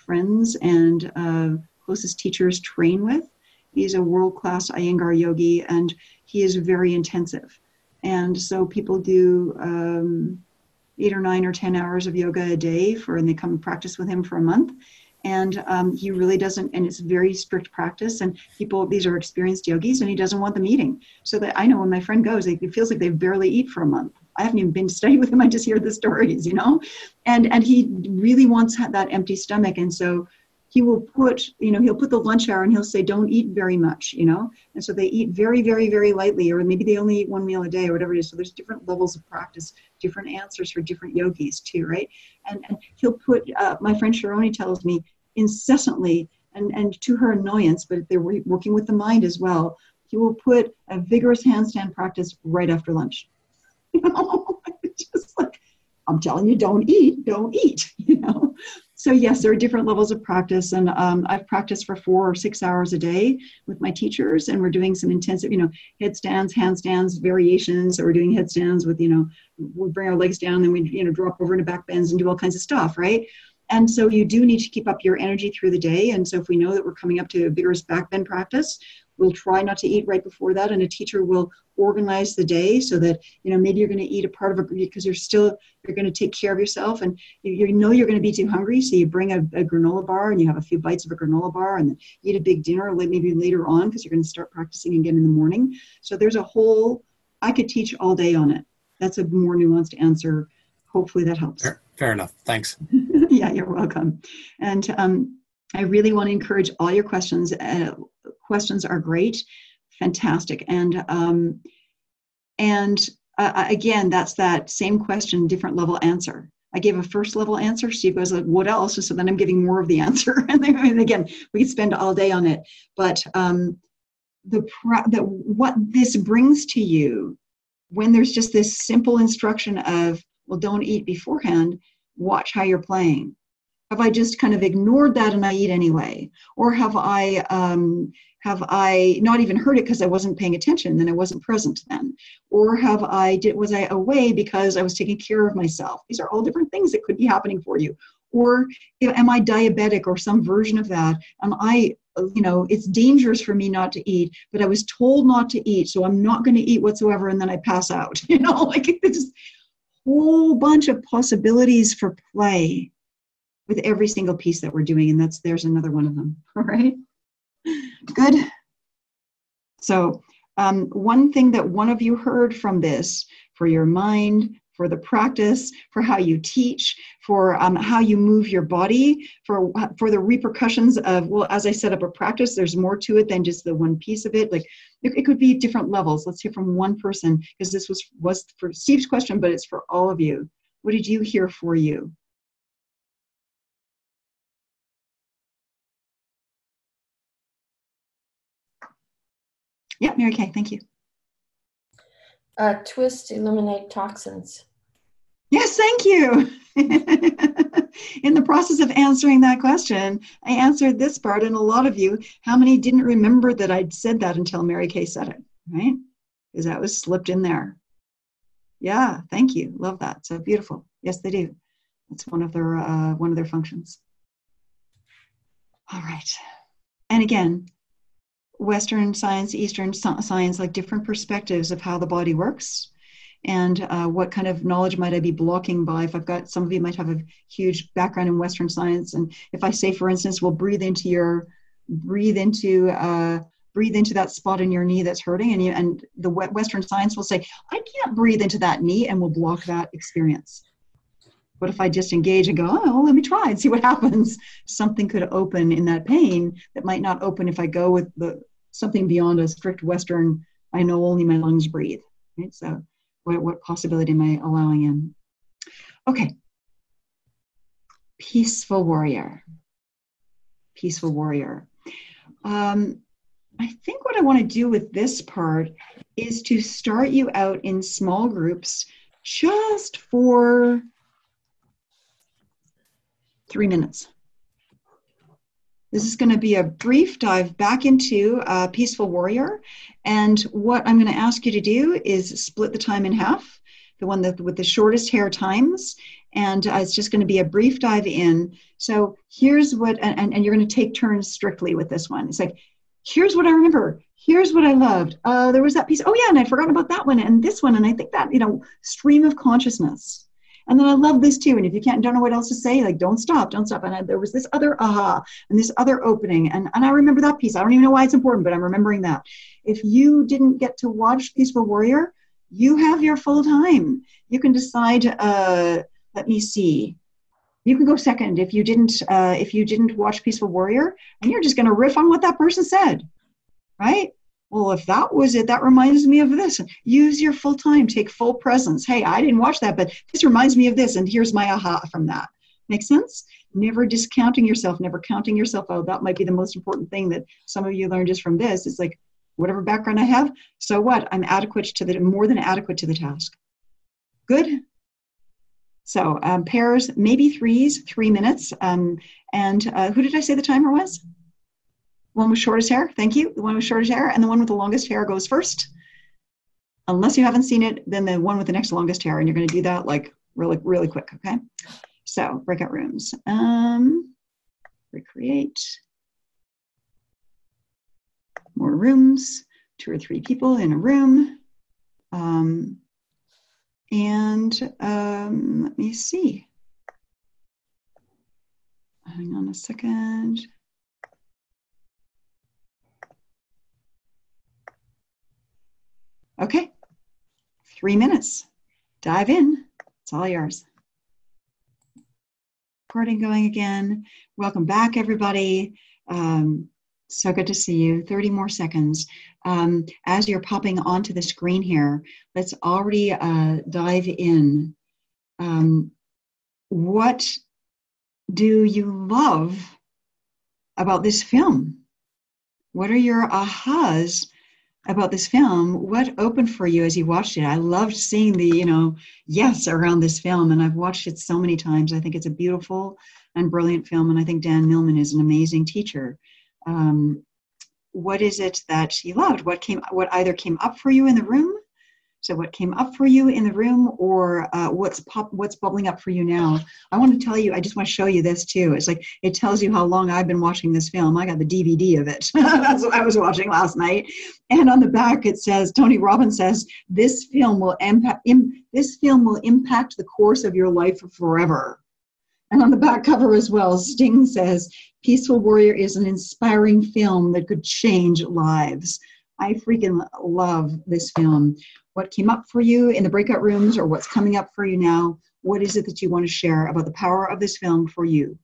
friends and uh, closest teachers train with. He's a world-class Iyengar yogi, and he is very intensive. And so people do um, eight or nine or ten hours of yoga a day for, and they come and practice with him for a month. And um, he really doesn't, and it's very strict practice. And people, these are experienced yogis, and he doesn't want them eating. So that I know when my friend goes, it feels like they barely eat for a month. I haven't even been to study with him. I just hear the stories, you know, and and he really wants that empty stomach. And so he will put, you know, he'll put the lunch hour and he'll say, don't eat very much, you know, and so they eat very, very, very lightly, or maybe they only eat one meal a day or whatever it is. So there's different levels of practice, different answers for different yogis too, right? And, and he'll put, uh, my friend Sharoni tells me incessantly, and, and to her annoyance, but they're working with the mind as well, he will put a vigorous handstand practice right after lunch. You know, just like, I'm telling you, don't eat, don't eat, you know. So yes, there are different levels of practice, and um, I've practiced for four or six hours a day with my teachers, and we're doing some intensive, you know, headstands, handstands, variations. So we're doing headstands with, you know, we bring our legs down, then we, you know, drop over into back bends and do all kinds of stuff, right? And so you do need to keep up your energy through the day. And so if we know that we're coming up to a vigorous back bend practice, we'll try not to eat right before that, and a teacher will organize the day so that, you know, maybe you're going to eat a part of it because you're still, you're going to take care of yourself, and you, you know you're going to be too hungry, so you bring a, a granola bar and you have a few bites of a granola bar, and then eat a big dinner maybe later on because you're going to start practicing again in the morning. So there's a whole, I could teach all day on it. That's a more nuanced answer. Hopefully that helps. Fair, fair enough. Thanks. Yeah, you're welcome. And um, I really want to encourage all your questions. Uh, questions are great, fantastic. And um, and uh, again, that's that same question, different level answer. I gave a first level answer. Steve goes, like, what else? So then I'm giving more of the answer. And then and again, we could spend all day on it. But um, the, the what this brings to you when there's just this simple instruction of, well, don't eat beforehand, watch how you're playing. Have I just kind of ignored that and I eat anyway? Or have I um, have I not even heard it because I wasn't paying attention, then I wasn't present then? Or have I did was I away because I was taking care of myself? These are all different things that could be happening for you. Or am I diabetic or some version of that? Am I, you know, it's dangerous for me not to eat, but I was told not to eat, so I'm not going to eat whatsoever, and then I pass out. You know, like it's just a whole bunch of possibilities for play with every single piece that we're doing, and that's there's another one of them. All right, good. So um, one thing that one of you heard from this, for your mind, for the practice, for how you teach, for um, how you move your body, for for the repercussions of, well, as I set up a practice, there's more to it than just the one piece of it. Like it, it could be different levels. Let's hear from one person, because this was was for Steve's question, but it's for all of you. What did you hear for you? Yeah, Mary Kay, thank you. Uh, twist, eliminate toxins. Yes, thank you. In the process of answering that question, I answered this part, and a lot of you, how many didn't remember that I'd said that until Mary Kay said it, right? Because that was slipped in there. Yeah, thank you. Love that. So beautiful. Yes, they do. That's one of their uh, one of their functions. All right. And again, Western science, Eastern science, like different perspectives of how the body works, and uh, what kind of knowledge might I be blocking by. If I've got, some of you might have a huge background in Western science, and if I say, for instance, well, breathe into your, breathe into, uh, breathe into that spot in your knee that's hurting, and you, and the Western science will say, I can't breathe into that knee, and will block that experience. What if I just engage and go, oh, well, let me try and see what happens? Something could open in that pain that might not open if I go with the something beyond a strict Western, I know only my lungs breathe. Right? So what, what possibility am I allowing in? Okay. Peaceful warrior. Peaceful warrior. Um, I think what I want to do with this part is to start you out in small groups just for three minutes. This is going to be a brief dive back into uh, Peaceful Warrior. And what I'm going to ask you to do is split the time in half, the one that with the shortest hair times. And uh, it's just going to be a brief dive in. So here's what, and, and you're going to take turns strictly with this one. It's like, here's what I remember. Here's what I loved. Uh, there was that piece. Oh yeah, and I'd forgotten about that one and this one. And I think that, you know, stream of consciousness. And then I love this too. And if you can't, don't know what else to say, like, don't stop, don't stop. And I, there was this other aha and this other opening. And, and I remember that piece. I don't even know why it's important, but I'm remembering that. If you didn't get to watch Peaceful Warrior, you have your full time. You can decide, uh, let me see. You can go second if you didn't, uh, if you didn't watch Peaceful Warrior, and you're just going to riff on what that person said, right? Well, if that was it, that reminds me of this. Use your full time, take full presence. Hey, I didn't watch that, but this reminds me of this, and here's my aha from that. Make sense? Never discounting yourself, never counting yourself out. That might be the most important thing that some of you learned just from this. It's like, whatever background I have, so what? I'm adequate to the, more than adequate to the task. Good? So um, pairs, maybe threes, three minutes. Um, and uh, who did I say the timer was? One with shortest hair, thank you. The one with shortest hair, and the one with the longest hair goes first. Unless you haven't seen it, then the one with the next longest hair, and you're going to do that like really, really quick, okay? So breakout rooms. Um, recreate. More rooms, two or three people in a room. Um, and um, let me see. Hang on a second. Okay, three minutes. Dive in. It's all yours. Recording going again. Welcome back, everybody. Um, so good to see you. thirty more seconds. Um, as you're popping onto the screen here, let's already uh, dive in. Um, what do you love about this film? What are your ahas about this film? What opened for you as you watched it? I loved seeing the, you know, yes around this film, and I've watched it so many times. I think it's a beautiful and brilliant film, and I think Dan Millman is an amazing teacher. Um, what is it that you loved? What came, what either came up for you in the room? So what came up for you in the room, or uh, what's pop, what's bubbling up for you now? I want to tell you, I just want to show you this too. It's like, it tells you how long I've been watching this film. I got the D V D of it. That's what I was watching last night. And on the back it says, Tony Robbins says, this film will impact, im, this film will impact the course of your life forever. And on the back cover as well, Sting says, Peaceful Warrior is an inspiring film that could change lives. I freaking love this film. What came up for you in the breakout rooms, or what's coming up for you now? What is it that you want to share about the power of this film for you?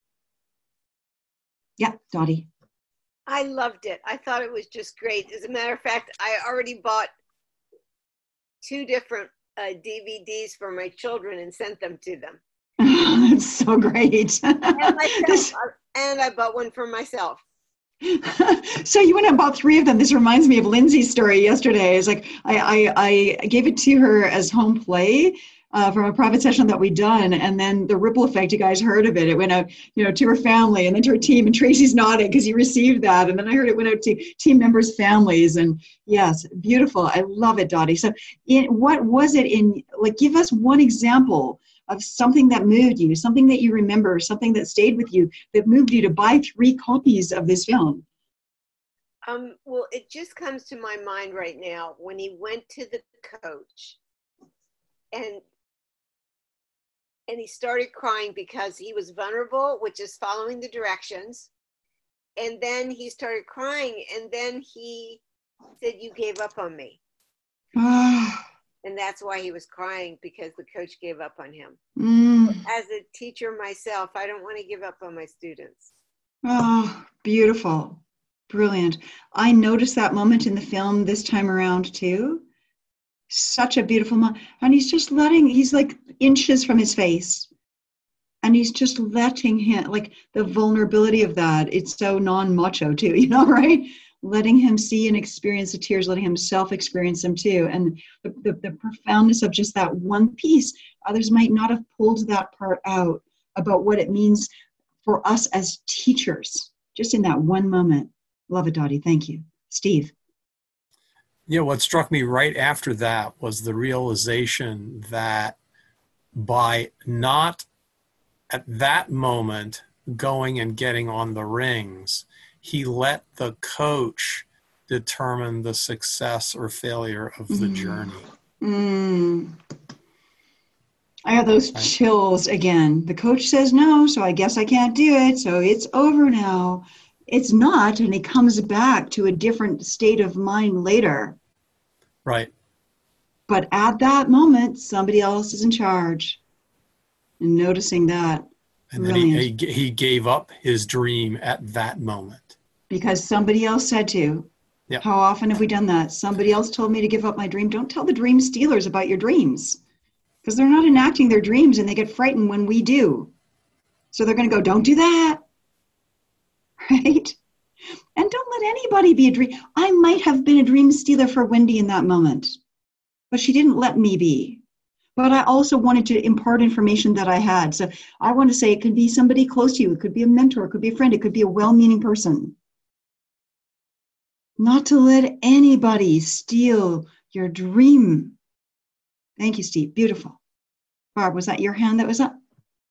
Yeah, Dottie. I loved it. I thought it was just great. As a matter of fact, I already bought two different uh, D V Ds for my children and sent them to them. That's so great. And, myself, this... and I bought one for myself. So you went and bought three of them. This reminds me of Lindsay's story yesterday. It's like I, I, I gave it to her as home play uh, from a private session that we'd done, and then the ripple effect, you guys heard of it. It went out, you know, to her family and then to her team. And Tracy's nodding because he received that. And then I heard it went out to team members' families. And yes, beautiful. I love it, Dottie. So, in what was it in? Like, give us one example of something that moved you, something that you remember, something that stayed with you, that moved you to buy three copies of this film. Um, well, it just comes to my mind right now when he went to the coach and and he started crying because he was vulnerable, which is following the directions. And then he started crying, and then he said, "You gave up on me." And that's why he was crying, because the coach gave up on him. Mm. As a teacher myself, I don't want to give up on my students. Oh, beautiful. Brilliant. I noticed that moment in the film this time around too. Such a beautiful moment. And he's just letting, he's like inches from his face. And he's just letting him, like the vulnerability of that. It's so non-macho too, you know, right? Letting him see and experience the tears, letting himself experience them too. And the, the, the profoundness of just that one piece. Others might not have pulled that part out about what it means for us as teachers, just in that one moment. Love it, Dottie. Thank you. Steve. Yeah, what struck me right after that was the realization that by not at that moment going and getting on the rings, he let the coach determine the success or failure of the Mm. journey. Mm. I have those Right. chills again. The coach says no, so I guess I can't do it. So it's over now. It's not, and it comes back to a different state of mind later. Right. But at that moment, somebody else is in charge. And noticing that, And then he, brilliant. he he gave up his dream at that moment. Because somebody else said to. Yep. How often have we done that? Somebody else told me to give up my dream. Don't tell the dream stealers about your dreams, because they're not enacting their dreams, and they get frightened when we do. So they're going to go, don't do that. Right? And don't let anybody be a dream. I might have been a dream stealer for Wendy in that moment, but she didn't let me be. But I also wanted to impart information that I had. So I want to say it could be somebody close to you. It could be a mentor. It could be a friend. It could be a well-meaning person. Not to let anybody steal your dream. Thank you, Steve. Beautiful. Barb, was that your hand that was up?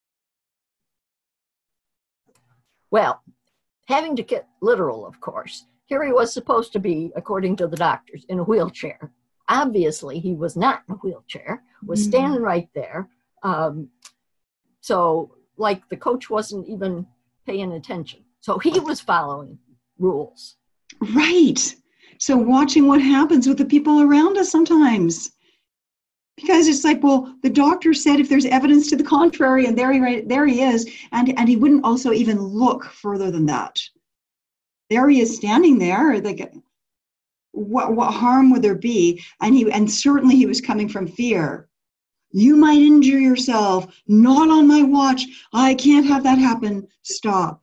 Well, having to get literal, of course, here he was supposed to be, according to the doctors, in a wheelchair. Obviously, he was not in a wheelchair, was standing right there. Um, so, like, the coach wasn't even paying attention. So he was following rules. Right. So watching what happens with the people around us sometimes. Because it's like, well, the doctor said if there's evidence to the contrary, and there he, right, there he is, and, and he wouldn't also even look further than that. There he is standing there, like, what, what harm would there be? And he, and certainly he was coming from fear. You might injure yourself, not on my watch. I can't have that happen. Stop.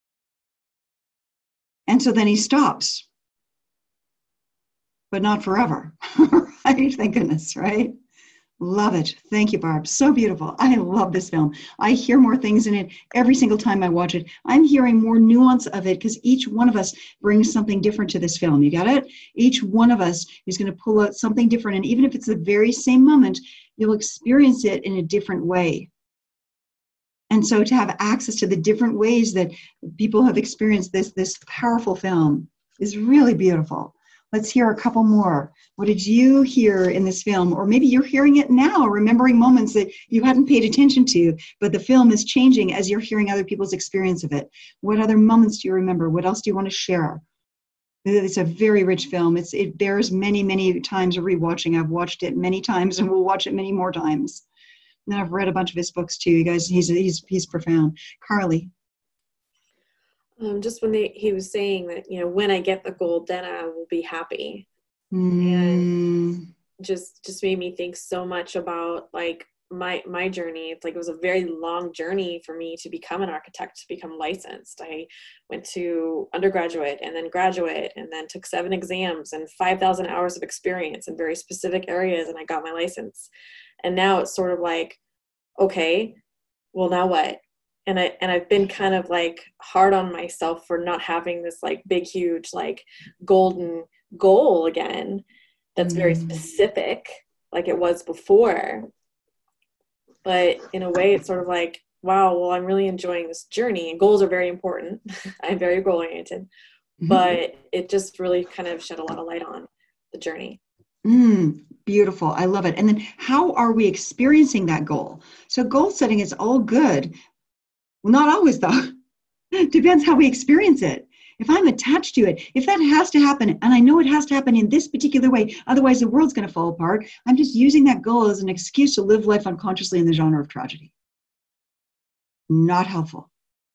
And so then he stops, but not forever, right? Thank goodness, right? Love it. Thank you, Barb. So beautiful. I love this film. I hear more things in it every single time I watch it. I'm hearing more nuance of it because each one of us brings something different to this film. You got it? Each one of us is going to pull out something different. And even if it's the very same moment, you'll experience it in a different way. And so to have access to the different ways that people have experienced this, this powerful film is really beautiful. Let's hear a couple more. What did you hear in this film? Or maybe you're hearing it now, remembering moments that you hadn't paid attention to, but the film is changing as you're hearing other people's experience of it. What other moments do you remember? What else do you want to share? It's a very rich film. It's, it bears many, many times of rewatching. I've watched it many times and will watch it many more times. And I've read a bunch of his books too, you guys. He's he's he's profound. Carly. Um, just when they, he was saying that, you know, when I get the gold, then I will be happy. Mm. And just just made me think so much about like my my journey. It's like it was a very long journey for me to become an architect, to become licensed. I went to undergraduate and then graduate and then took seven exams and five thousand hours of experience in very specific areas, and I got my license. And now it's sort of like, okay, well, now what? And I and I've been kind of like hard on myself for not having this like big, huge, like golden goal again that's very specific like it was before. But in a way, it's sort of like, wow, well, I'm really enjoying this journey, and goals are very important. I'm very goal oriented, mm-hmm. but it just really kind of shed a lot of light on the journey. Mm, beautiful. I love it. And then how are we experiencing that goal? So goal setting is all good. Well, not always though. It depends how we experience it. If I'm attached to it, if that has to happen, and I know it has to happen in this particular way, otherwise the world's going to fall apart, I'm just using that goal as an excuse to live life unconsciously in the genre of tragedy. Not helpful.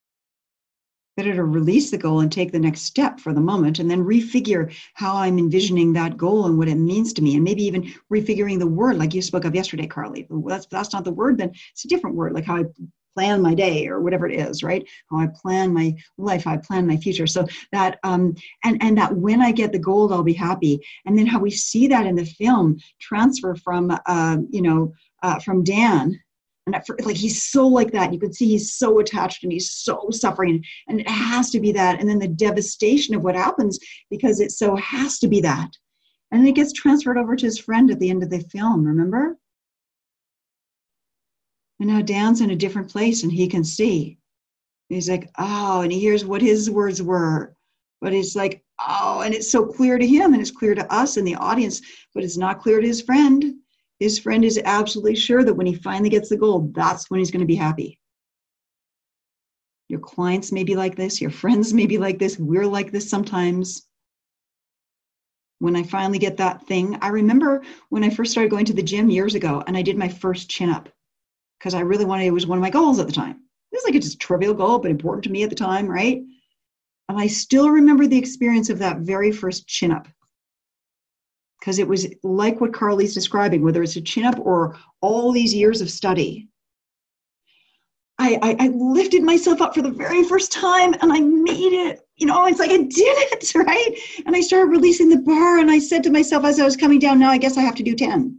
Better to release the goal and take the next step for the moment, and then refigure how I'm envisioning that goal and what it means to me, and maybe even refiguring the word like you spoke of yesterday, Carly. That's, that's not the word, then it's a different word, like how I plan my day or whatever it is, right? How I plan my life, how I plan my future. So that, um, and, and that when I get the gold, I'll be happy. And then how we see that in the film transfer from, uh, you know, uh, from Dan. And at first, like, he's so like that. You can see he's so attached and he's so suffering, and it has to be that. And then the devastation of what happens because it so has to be that. And then it gets transferred over to his friend at the end of the film, remember? And now Dan's in a different place and he can see. He's like, oh, and he hears what his words were. But it's like, oh, and it's so clear to him and it's clear to us in the audience, but it's not clear to his friend. His friend is absolutely sure that when he finally gets the gold, that's when he's going to be happy. Your clients may be like this. Your friends may be like this. We're like this sometimes. When I finally get that thing, I remember when I first started going to the gym years ago and I did my first chin up because I really wanted, it was one of my goals at the time. It was like a just trivial goal, but important to me at the time, right? And I still remember the experience of that very first chin up because it was like what Carly's describing, whether it's a chin up or all these years of study. I, I, I lifted myself up for the very first time and I made it. You know, it's like I did it, right? And I started releasing the bar and I said to myself as I was coming down, now I guess I have to do ten.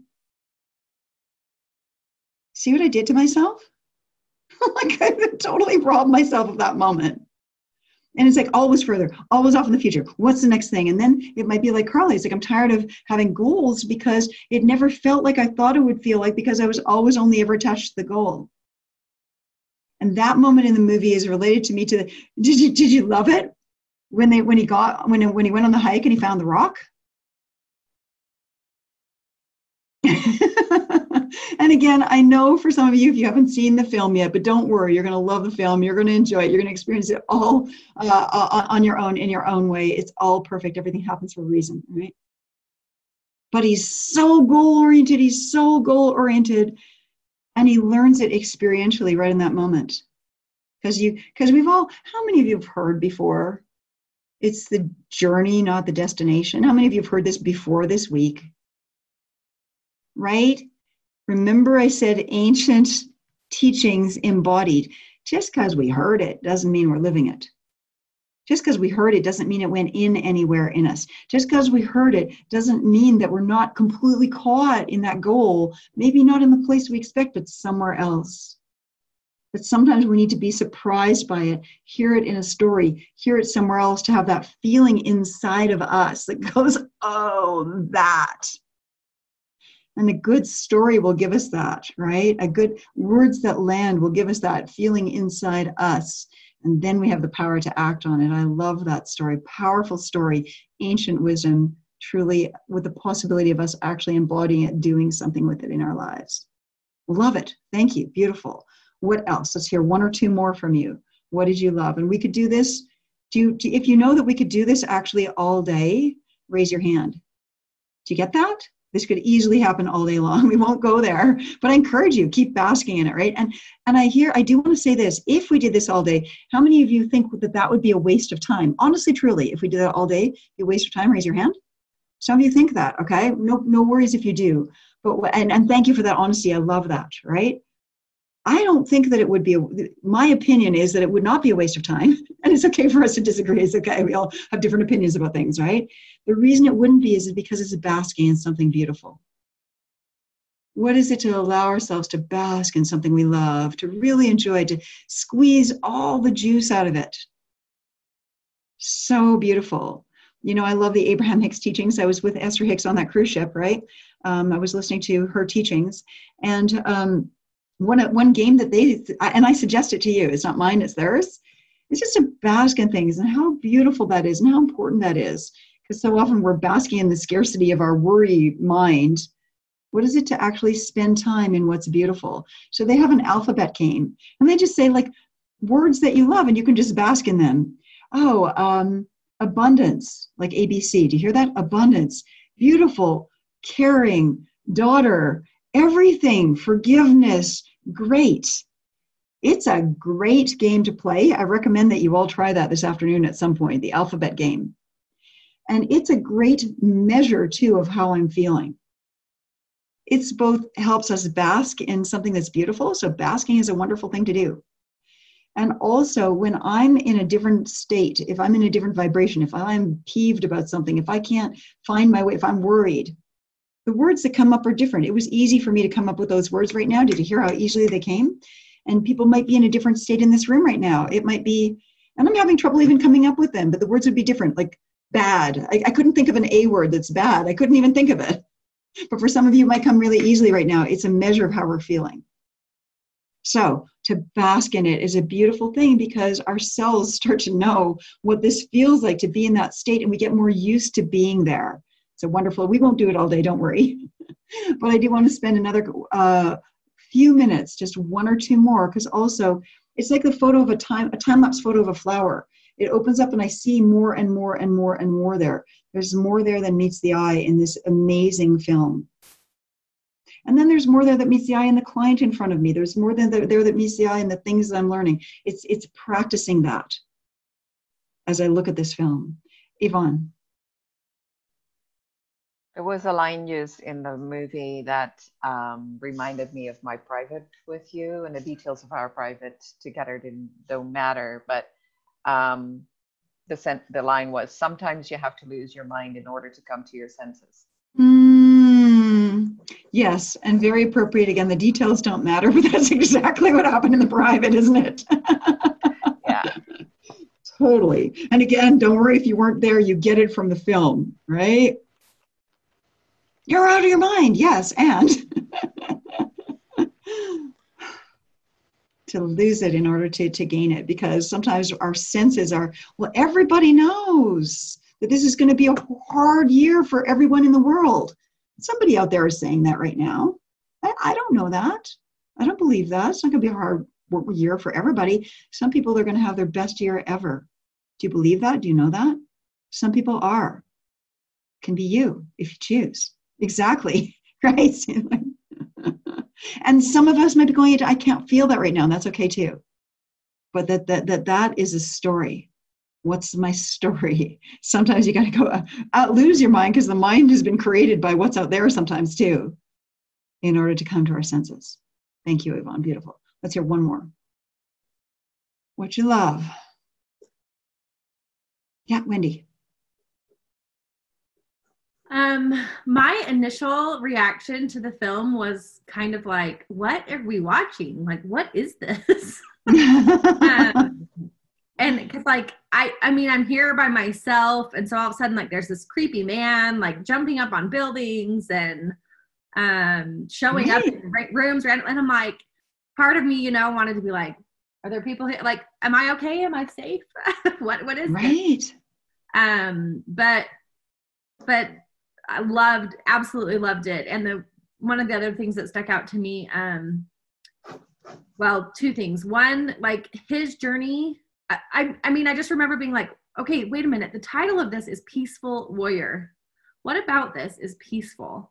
See what I did to myself? Like I totally robbed myself of that moment. And it's like always further, always off in the future. What's the next thing? And then it might be like Carly. It's like I'm tired of having goals because it never felt like I thought it would feel like because I was always only ever attached to the goal. And that moment in the movie is related to me to the, did you did you love it? When they when he got when when he went on the hike and he found the rock? And again, I know for some of you, if you haven't seen the film yet, but don't worry, you're going to love the film. You're going to enjoy it. You're going to experience it all uh, on your own, in your own way. It's all perfect. Everything happens for a reason, right? But he's so goal-oriented. He's so goal-oriented. And he learns it experientially right in that moment. Because you, because we've all, how many of you have heard before? It's the journey, not the destination. How many of you have heard this before this week? Right? Remember I said ancient teachings embodied. Just because we heard it doesn't mean we're living it. Just because we heard it doesn't mean it went in anywhere in us. Just because we heard it doesn't mean that we're not completely caught in that goal, maybe not in the place we expect, but somewhere else. But sometimes we need to be surprised by it, hear it in a story, hear it somewhere else to have that feeling inside of us that goes, oh, that. And a good story will give us that, right? A good words that land will give us that feeling inside us. And then we have the power to act on it. I love that story. Powerful story, ancient wisdom, truly with the possibility of us actually embodying it, doing something with it in our lives. Love it. Thank you. Beautiful. What else? Let's hear one or two more from you. What did you love? And we could do this. Do you, do, if you know that we could do this actually all day, raise your hand. Do you get that? This could easily happen all day long. We won't go there, but I encourage you, keep basking in it, right? And and I hear, I do want to say this, if we did this all day, how many of you think that that would be a waste of time? Honestly, truly, if we did that all day, be a waste of time, raise your hand. Some of you think that, okay? No, no worries if you do. But and, and thank you for that honesty. I love that, right? I don't think that it would be, a, my opinion is that it would not be a waste of time. And it's okay for us to disagree. It's okay. We all have different opinions about things, right? The reason it wouldn't be is because it's a basking in something beautiful. What is it to allow ourselves to bask in something we love, to really enjoy, to squeeze all the juice out of it? So beautiful. You know, I love the Abraham Hicks teachings. I was with Esther Hicks on that cruise ship, right? Um, I was listening to her teachings. And um, one, one game that they, and I suggest it to you, it's not mine, it's theirs. It's just to bask in things and how beautiful that is and how important that is. Because so often we're basking in the scarcity of our worry mind. What is it to actually spend time in what's beautiful? So they have an alphabet game and they just say like words that you love and you can just bask in them. Oh, um, abundance, like A B C. Do you hear that? Abundance, beautiful, caring, daughter, everything, forgiveness, great. It's a great game to play. I recommend that you all try that this afternoon at some point, the alphabet game. And it's a great measure, too, of how I'm feeling. It's both helps us bask in something that's beautiful. So basking is a wonderful thing to do. And also, when I'm in a different state, if I'm in a different vibration, if I'm peeved about something, if I can't find my way, if I'm worried, the words that come up are different. It was easy for me to come up with those words right now. Did you hear how easily they came? And people might be in a different state in this room right now. It might be, and I'm having trouble even coming up with them, but the words would be different, like bad. I, I couldn't think of an A word that's bad. I couldn't even think of it. But for some of you, it might come really easily right now. It's a measure of how we're feeling. So to bask in it is a beautiful thing because our cells start to know what this feels like to be in that state, and we get more used to being there. So wonderful. We won't do it all day, don't worry. But I do want to spend another uh, few minutes, just one or two more, because also it's like the photo of a time, a time-lapse photo of a flower. It opens up and I see more and more and more and more there. There's more there than meets the eye in this amazing film. And then there's more there that meets the eye in the client in front of me. There's more than there that meets the eye in the things that I'm learning. It's, it's practicing that as I look at this film. Yvonne. There was a line used in the movie that um, reminded me of my private with you, and the details of our private together didn't, don't matter. But um, the, sen- the line was, sometimes you have to lose your mind in order to come to your senses. Mm, yes, and very appropriate. Again, the details don't matter, but that's exactly what happened in the private, isn't it? Yeah. Totally. And again, don't worry if you weren't there, you get it from the film, right? You're out of your mind, yes, and to lose it in order to, to gain it, because sometimes our senses are, well, everybody knows that this is going to be a hard year for everyone in the world. Somebody out there is saying that right now. I, I don't know that. I don't believe that. It's not going to be a hard year for everybody. Some people are going to have their best year ever. Do you believe that? Do you know that? Some people are. Can be you if you choose. Exactly. Right? And some of us might be going into, I can't feel that right now. And that's okay too. But that that that that is a story. What's my story? Sometimes you got to go uh, out, lose your mind, because the mind has been created by what's out there sometimes too, in order to come to our senses. Thank you, Yvonne. Beautiful. Let's hear one more. What you love. Yeah, Wendy. Um, my initial reaction to the film was kind of like, what are we watching? Like, what is this? um, and because like, I, I mean, I'm here by myself. And so all of a sudden, like, there's this creepy man, like jumping up on buildings and um, showing right. up in rooms. And I'm like, part of me, you know, wanted to be like, are there people here? Like, am I okay? Am I safe? what, what is right. this? Um, but, but I loved, absolutely loved it. And the, one of the other things that stuck out to me, um, well, two things. One, like his journey, I, I, I mean, I just remember being like, okay, wait a minute. The title of this is Peaceful Warrior. What about this is peaceful?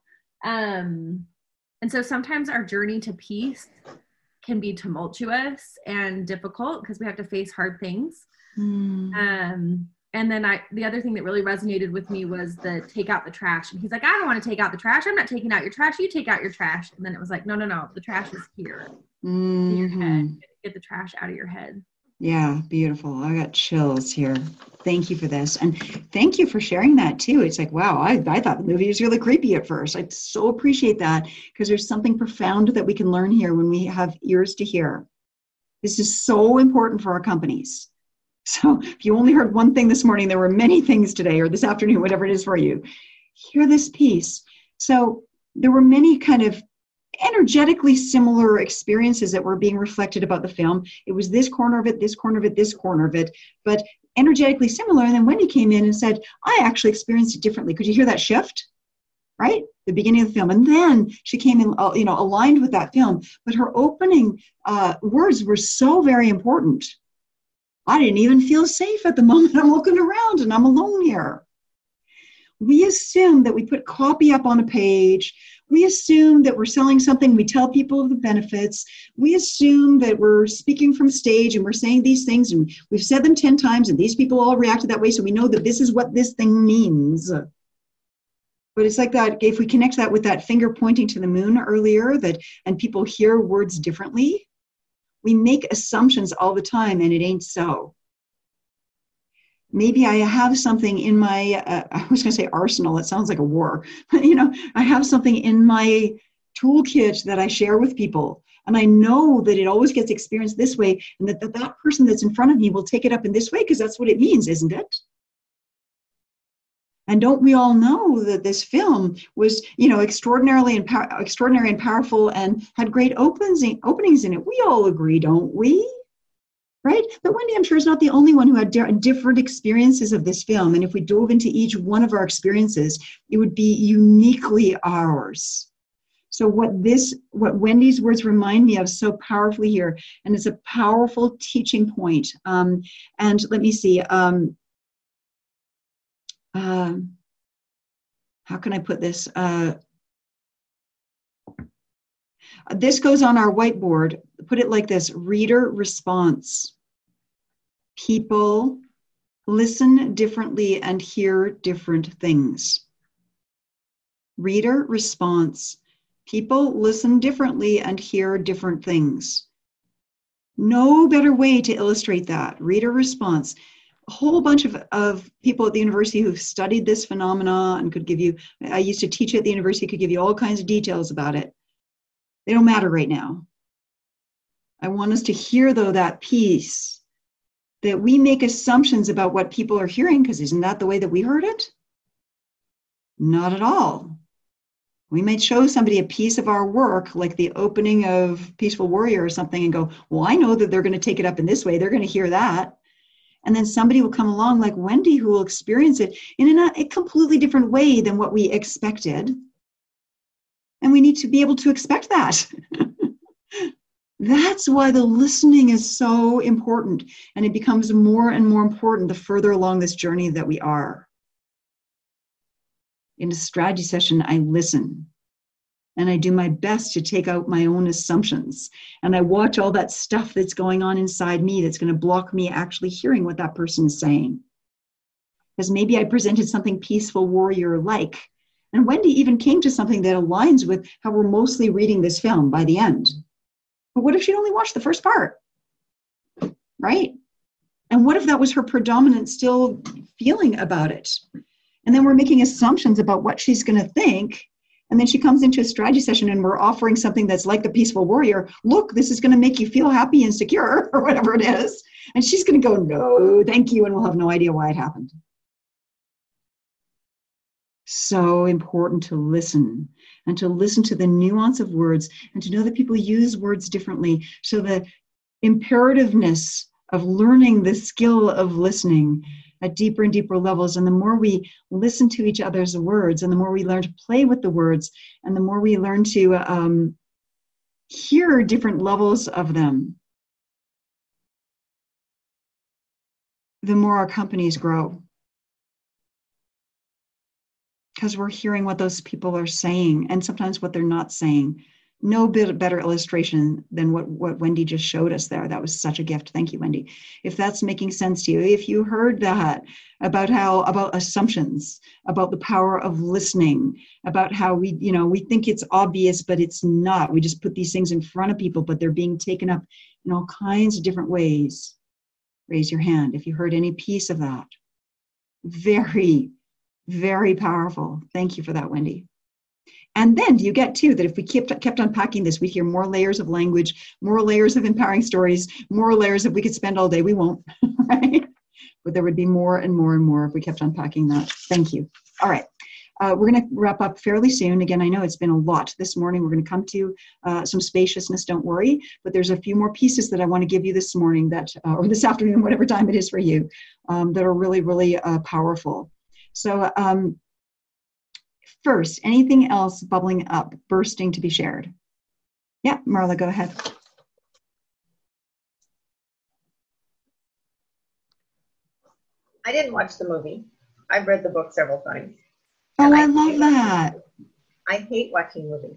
Um, and so sometimes our journey to peace can be tumultuous and difficult because we have to face hard things. Mm. Um, and then I, the other thing that really resonated with me was the take out the trash. And he's like, I don't want to take out the trash. I'm not taking out your trash. You take out your trash. And then it was like, no, no, no. The trash is here mm-hmm. in your head. Get the trash out of your head. Yeah, beautiful. I got chills here. Thank you for this. And thank you for sharing that too. It's like, wow, I, I thought the movie was really creepy at first. I so appreciate that because there's something profound that we can learn here when we have ears to hear. This is so important for our companies. So if you only heard one thing this morning, there were many things today or this afternoon, whatever it is for you. Hear this piece. So there were many kind of energetically similar experiences that were being reflected about the film. It was this corner of it, this corner of it, this corner of it, but energetically similar. And then Wendy came in and said, I actually experienced it differently. Could you hear that shift? Right? The beginning of the film. And then she came in, uh, you know, aligned with that film. But her opening uh, words were so very important. I didn't even feel safe at the moment. I'm looking around and I'm alone here. We assume that we put copy up on a page. We assume that we're selling something. We tell people of the benefits. We assume that we're speaking from stage and we're saying these things and we've said them ten times and these people all reacted that way. So we know that this is what this thing means. But it's like that, if we connect that with that finger pointing to the moon earlier, that and people hear words differently, we make assumptions all the time and it ain't so. Maybe I have something in my, uh, I was going to say arsenal, it sounds like a war, but you know, I have something in my toolkit that I share with people. And I know that it always gets experienced this way and that that, that person that's in front of me will take it up in this way because that's what it means, isn't it? And don't we all know that this film was, you know, extraordinarily and pow- extraordinary and powerful and had great opens openings in it? We all agree, don't we? Right? But Wendy, I'm sure, is not the only one who had di- different experiences of this film. And if we dove into each one of our experiences, it would be uniquely ours. So what this, what Wendy's words remind me of so powerfully here, and it's a powerful teaching point. Um, and let me see, um, uh, how can I put this? Uh, this goes on our whiteboard. Put it like this: reader response. People listen differently and hear different things. Reader response. People listen differently and hear different things. No better way to illustrate that. Reader response. A whole bunch of, of people at the university who've studied this phenomena and could give you, I used to teach at the university, could give you all kinds of details about it. They don't matter right now. I want us to hear, though, that piece that we make assumptions about what people are hearing, because isn't that the way that we heard it? Not at all. We might show somebody a piece of our work, like the opening of Peaceful Warrior or something, and go, well, I know that they're going to take it up in this way. They're going to hear that. And then somebody will come along like Wendy, who will experience it in a, a completely different way than what we expected. And we need to be able to expect that. That's why the listening is so important. And it becomes more and more important the further along this journey that we are. In a strategy session, I listen. And I do my best to take out my own assumptions. And I watch all that stuff that's going on inside me that's going to block me actually hearing what that person is saying. Because maybe I presented something Peaceful Warrior-like. And Wendy even came to something that aligns with how we're mostly reading this film by the end. But what if she'd only watched the first part? Right? And what if that was her predominant still feeling about it? And then we're making assumptions about what she's going to think. And then she comes into a strategy session and we're offering something that's like the Peaceful Warrior. Look, this is going to make you feel happy and secure, or whatever it is. And she's going to go, no, thank you. And we'll have no idea why it happened. So important to listen, and to listen to the nuance of words, and to know that people use words differently. So the imperativeness of learning the skill of listening at deeper and deeper levels. And the more we listen to each other's words, and the more we learn to play with the words, and the more we learn to um, hear different levels of them, the more our companies grow. Because we're hearing what those people are saying, and sometimes what they're not saying. No bit better illustration than what, what Wendy just showed us there. That was such a gift. Thank you, Wendy. If that's making sense to you, if you heard that about how, about assumptions, about the power of listening, about how we, you know, we think it's obvious, but it's not. We just put these things in front of people, but they're being taken up in all kinds of different ways. Raise your hand if you heard any piece of that. Very, very powerful. Thank you for that, Wendy. And then you get too that if we kept kept unpacking this, we'd hear more layers of language, more layers of empowering stories, more layers that we could spend all day. We won't, right? But there would be more and more and more if we kept unpacking that. Thank you. All right. Uh, we're going to wrap up fairly soon. Again, I know it's been a lot this morning. We're going to come to uh, some spaciousness, don't worry. But there's a few more pieces that I want to give you this morning, that, uh, or this afternoon, whatever time it is for you, um, that are really, really uh, powerful. So um, first, anything else bubbling up, bursting to be shared? Yeah, Marla, go ahead. I didn't watch the movie. I've read the book several times. Oh, I, I love that. I hate watching movies.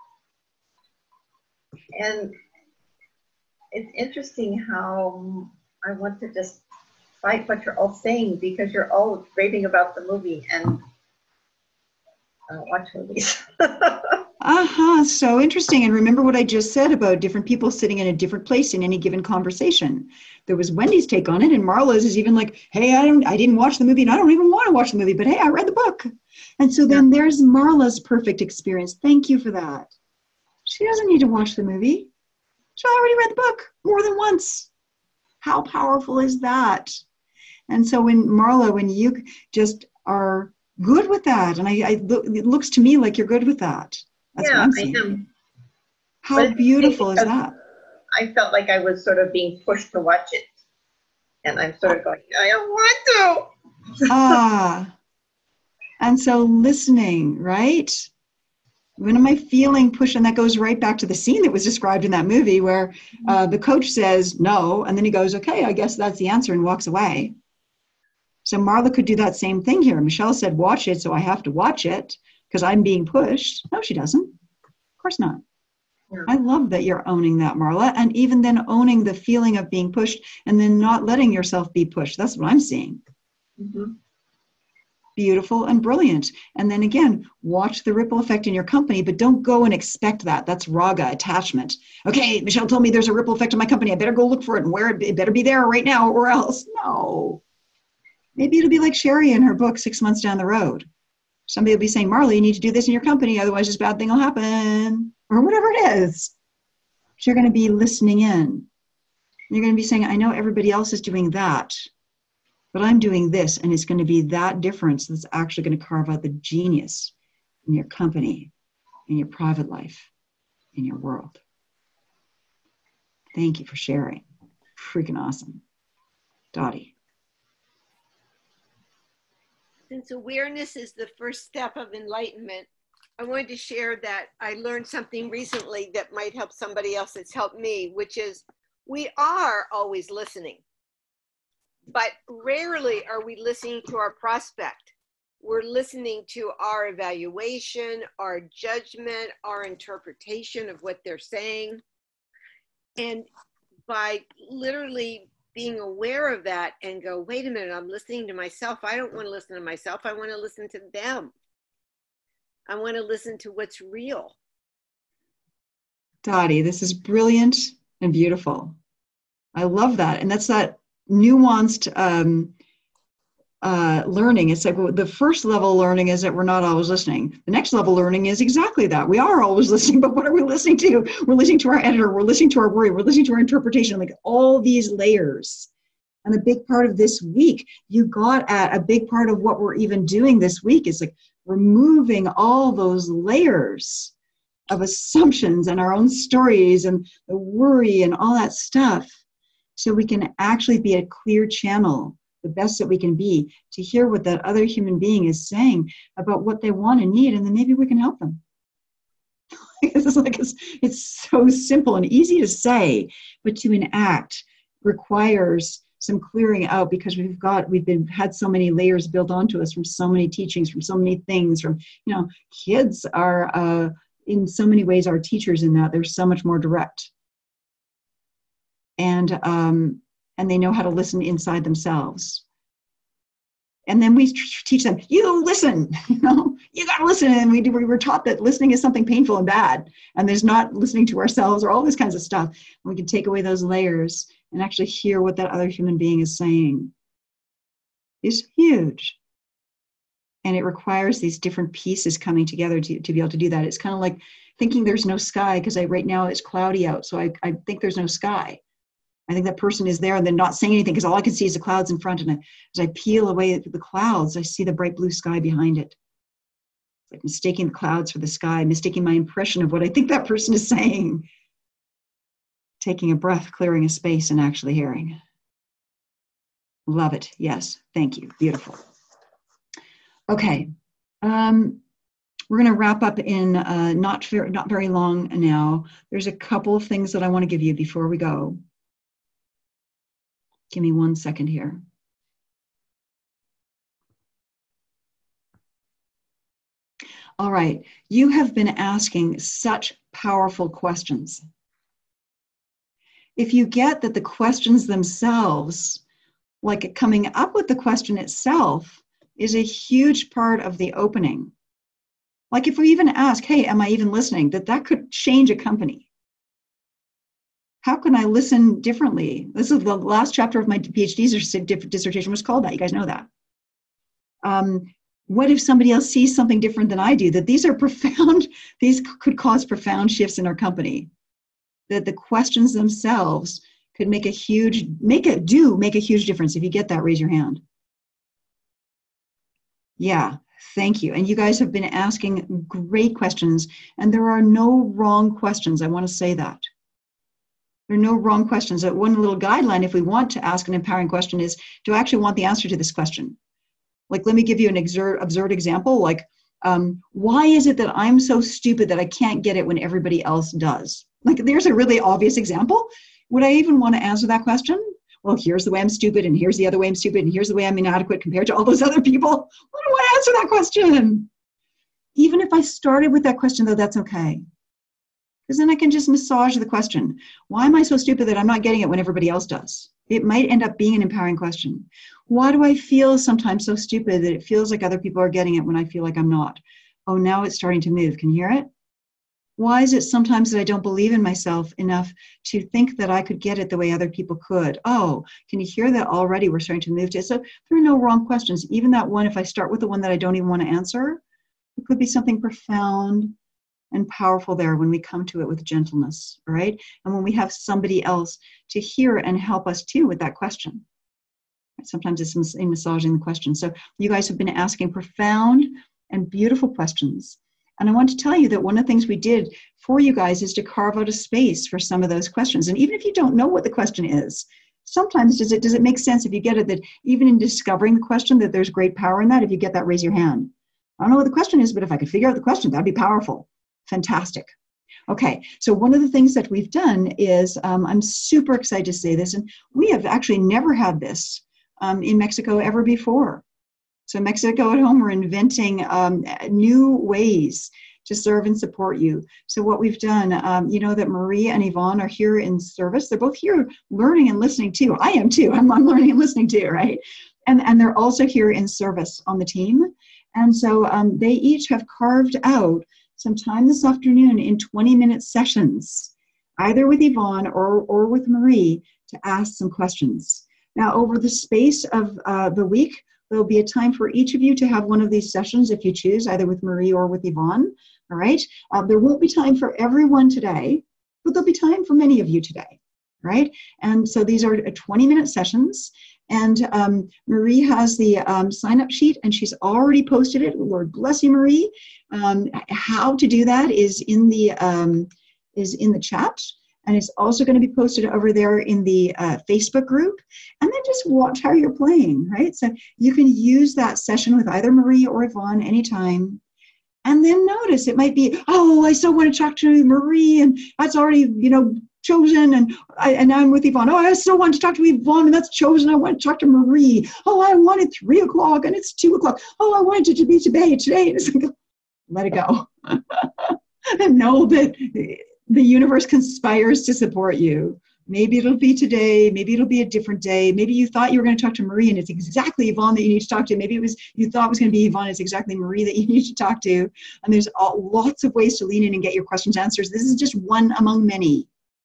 And it's interesting how I want to just fight what you're all saying, because you're all raving about the movie, and I don't watch movies. Uh-huh, so interesting. And remember what I just said about different people sitting in a different place in any given conversation. There was Wendy's take on it, and Marla's is even like, hey, I don't, I didn't watch the movie, and I don't even want to watch the movie, but hey, I read the book. And so then there's Marla's perfect experience. Thank you for that. She doesn't need to watch the movie. She already read the book more than once. How powerful is that? And so when Marla, when you just are good with that. And I, I it looks to me like you're good with that. That's yeah, what I'm I saying. am. How But beautiful is because that? I felt like I was sort of being pushed to watch it. And I'm sort of going, I don't want to. Ah. And so listening, right? When am I feeling pushed? And that goes right back to the scene that was described in that movie where uh, the coach says no, and then he goes, okay, I guess that's the answer, and walks away. So Marla could do that same thing here. Michelle said, watch it, so I have to watch it because I'm being pushed. No, she doesn't. Of course not. Yeah. I love that you're owning that, Marla, and even then owning the feeling of being pushed and then not letting yourself be pushed. That's what I'm seeing. Mm-hmm. Beautiful and brilliant. And then again, watch the ripple effect in your company, but don't go and expect that. That's raga, attachment. Okay, Michelle told me there's a ripple effect in my company. I better go look for it and where it, it better be there right now or else. No. Maybe it'll be like Sherry in her book, Six Months Down the Road. Somebody will be saying, Marla, you need to do this in your company, otherwise this bad thing will happen, or whatever it is. But you're going to be listening in. You're going to be saying, I know everybody else is doing that, but I'm doing this, and it's going to be that difference that's actually going to carve out the genius in your company, in your private life, in your world. Thank you for sharing. Freaking awesome. Dottie. Since awareness is the first step of enlightenment, I wanted to share that I learned something recently that might help somebody else. It's helped me, which is we are always listening. But rarely are we listening to our prospect. We're listening to our evaluation, our judgment, our interpretation of what they're saying. And by literally being aware of that and go, wait a minute, I'm listening to myself. I don't want to listen to myself. I want to listen to them. I want to listen to what's real. Dottie, this is brilliant and beautiful. I love that. And that's that nuanced um, uh, learning. It's like well, the first level learning is that we're not always listening. The next level learning is exactly that. We are always listening, but what are we listening to? We're listening to our editor. We're listening to our worry. We're listening to our interpretation, like all these layers. And a big part of this week, you got at a big part of what we're even doing this week is like removing all those layers of assumptions and our own stories and the worry and all that stuff. So we can actually be a clear channel, the best that we can be, to hear what that other human being is saying about what they want and need, and then maybe we can help them. It's like it's, it's so simple and easy to say, but to enact requires some clearing out because we've got we've been had so many layers built onto us from so many teachings, from so many things. From you know, kids are uh, in so many ways our teachers in that they're so much more direct. And um, and they know how to listen inside themselves. And then we tr- teach them, you listen, you know, you got to listen. And we, do, we were taught that listening is something painful and bad. And there's not listening to ourselves or all this kinds of stuff. And we can take away those layers and actually hear what that other human being is saying. It's huge. And it requires these different pieces coming together to, to be able to do that. It's kind of like thinking there's no sky because I right now it's cloudy out. So I, I think there's no sky. I think that person is there and then not saying anything because all I can see is the clouds in front. And as I peel away the clouds, I see the bright blue sky behind it. It's like mistaking the clouds for the sky, mistaking my impression of what I think that person is saying. Taking a breath, clearing a space, and actually hearing. Love it. Yes. Thank you. Beautiful. Okay. Um, we're going to wrap up in uh, not, very, not very long now. There's a couple of things that I want to give you before we go. Give me one second here. All right, you have been asking such powerful questions. If you get that the questions themselves, like coming up with the question itself, is a huge part of the opening. Like if we even ask, hey, am I even listening? That that could change a company. How can I listen differently? This is the last chapter of my PhD dissertation was called that. You guys know that. Um, what if somebody else sees something different than I do? That these are profound, these could cause profound shifts in our company. That the questions themselves could make a huge, make it, do make a huge difference. If you get that, raise your hand. Yeah, Thank you. And you guys have been asking great questions, and there are no wrong questions. I want to say that. There are no wrong questions. One little guideline, if we want to ask an empowering question, is, do I actually want the answer to this question? Like, let me give you an absurd, absurd example. Like, um, why is it that I'm so stupid that I can't get it when everybody else does? Like, there's a really obvious example. Would I even want to answer that question? Well, here's the way I'm stupid, and here's the other way I'm stupid, and here's the way I'm inadequate compared to all those other people. Why do I answer that question? Even if I started with that question, though, that's okay. Because then I can just massage the question. Why am I so stupid that I'm not getting it when everybody else does? It might end up being an empowering question. Why do I feel sometimes so stupid that it feels like other people are getting it when I feel like I'm not? Oh, now it's starting to move. Can you hear it? Why is it sometimes that I don't believe in myself enough to think that I could get it the way other people could? Oh, can you hear that already? We're starting to move to it. So there are no wrong questions. Even that one, if I start with the one that I don't even want to answer, it could be something profound and powerful there when we come to it with gentleness, all right? And when we have somebody else to hear and help us too with that question. Sometimes it's in massaging the question. So you guys have been asking profound and beautiful questions. And I want to tell you that one of the things we did for you guys is to carve out a space for some of those questions. And even if you don't know what the question is, sometimes does it, does it make sense if you get it that even in discovering the question that there's great power in that? If you get that, raise your hand. I don't know what the question is, but if I could figure out the question, that'd be powerful. Fantastic. Okay, so one of the things that we've done is, um, I'm super excited to say this, and we have actually never had this um, in Mexico ever before. So Mexico at Home, we're inventing um, new ways to serve and support you. So what we've done, um, you know that Marie and Yvonne are here in service. They're both here learning and listening too. I am too. I'm, I'm learning and listening too, right? And, and they're also here in service on the team. And so um, they each have carved out some time this afternoon in twenty minute sessions, either with Yvonne or, or with Marie, to ask some questions. Now, over the space of uh, the week, there'll be a time for each of you to have one of these sessions if you choose, either with Marie or with Yvonne, all right? Uh, there won't be time for everyone today, but there'll be time for many of you today, right? And so these are twenty minute sessions. And um, Marie has the um, sign-up sheet, and she's already posted it. Lord bless you, Marie. Um, how to do that is in the um, is in the chat, and it's also going to be posted over there in the uh, Facebook group. And then just watch how you're playing, right? So you can use that session with either Marie or Yvonne anytime. And then notice it might be, oh, I so want to talk to Marie, and that's already, you know, chosen, and I and I'm with Yvonne. Oh, I still want to talk to Yvonne, and that's chosen. I want to talk to Marie. Oh, I wanted three o'clock, and it's two o'clock. Oh, I wanted it to be today. Today, it's like, let it go, and know that the universe conspires to support you. Maybe it'll be today. Maybe it'll be a different day. Maybe you thought you were going to talk to Marie, and it's exactly Yvonne that you need to talk to. Maybe it was you thought it was going to be Yvonne. It's exactly Marie that you need to talk to. And there's all, lots of ways to lean in and get your questions answered. This is just one among many.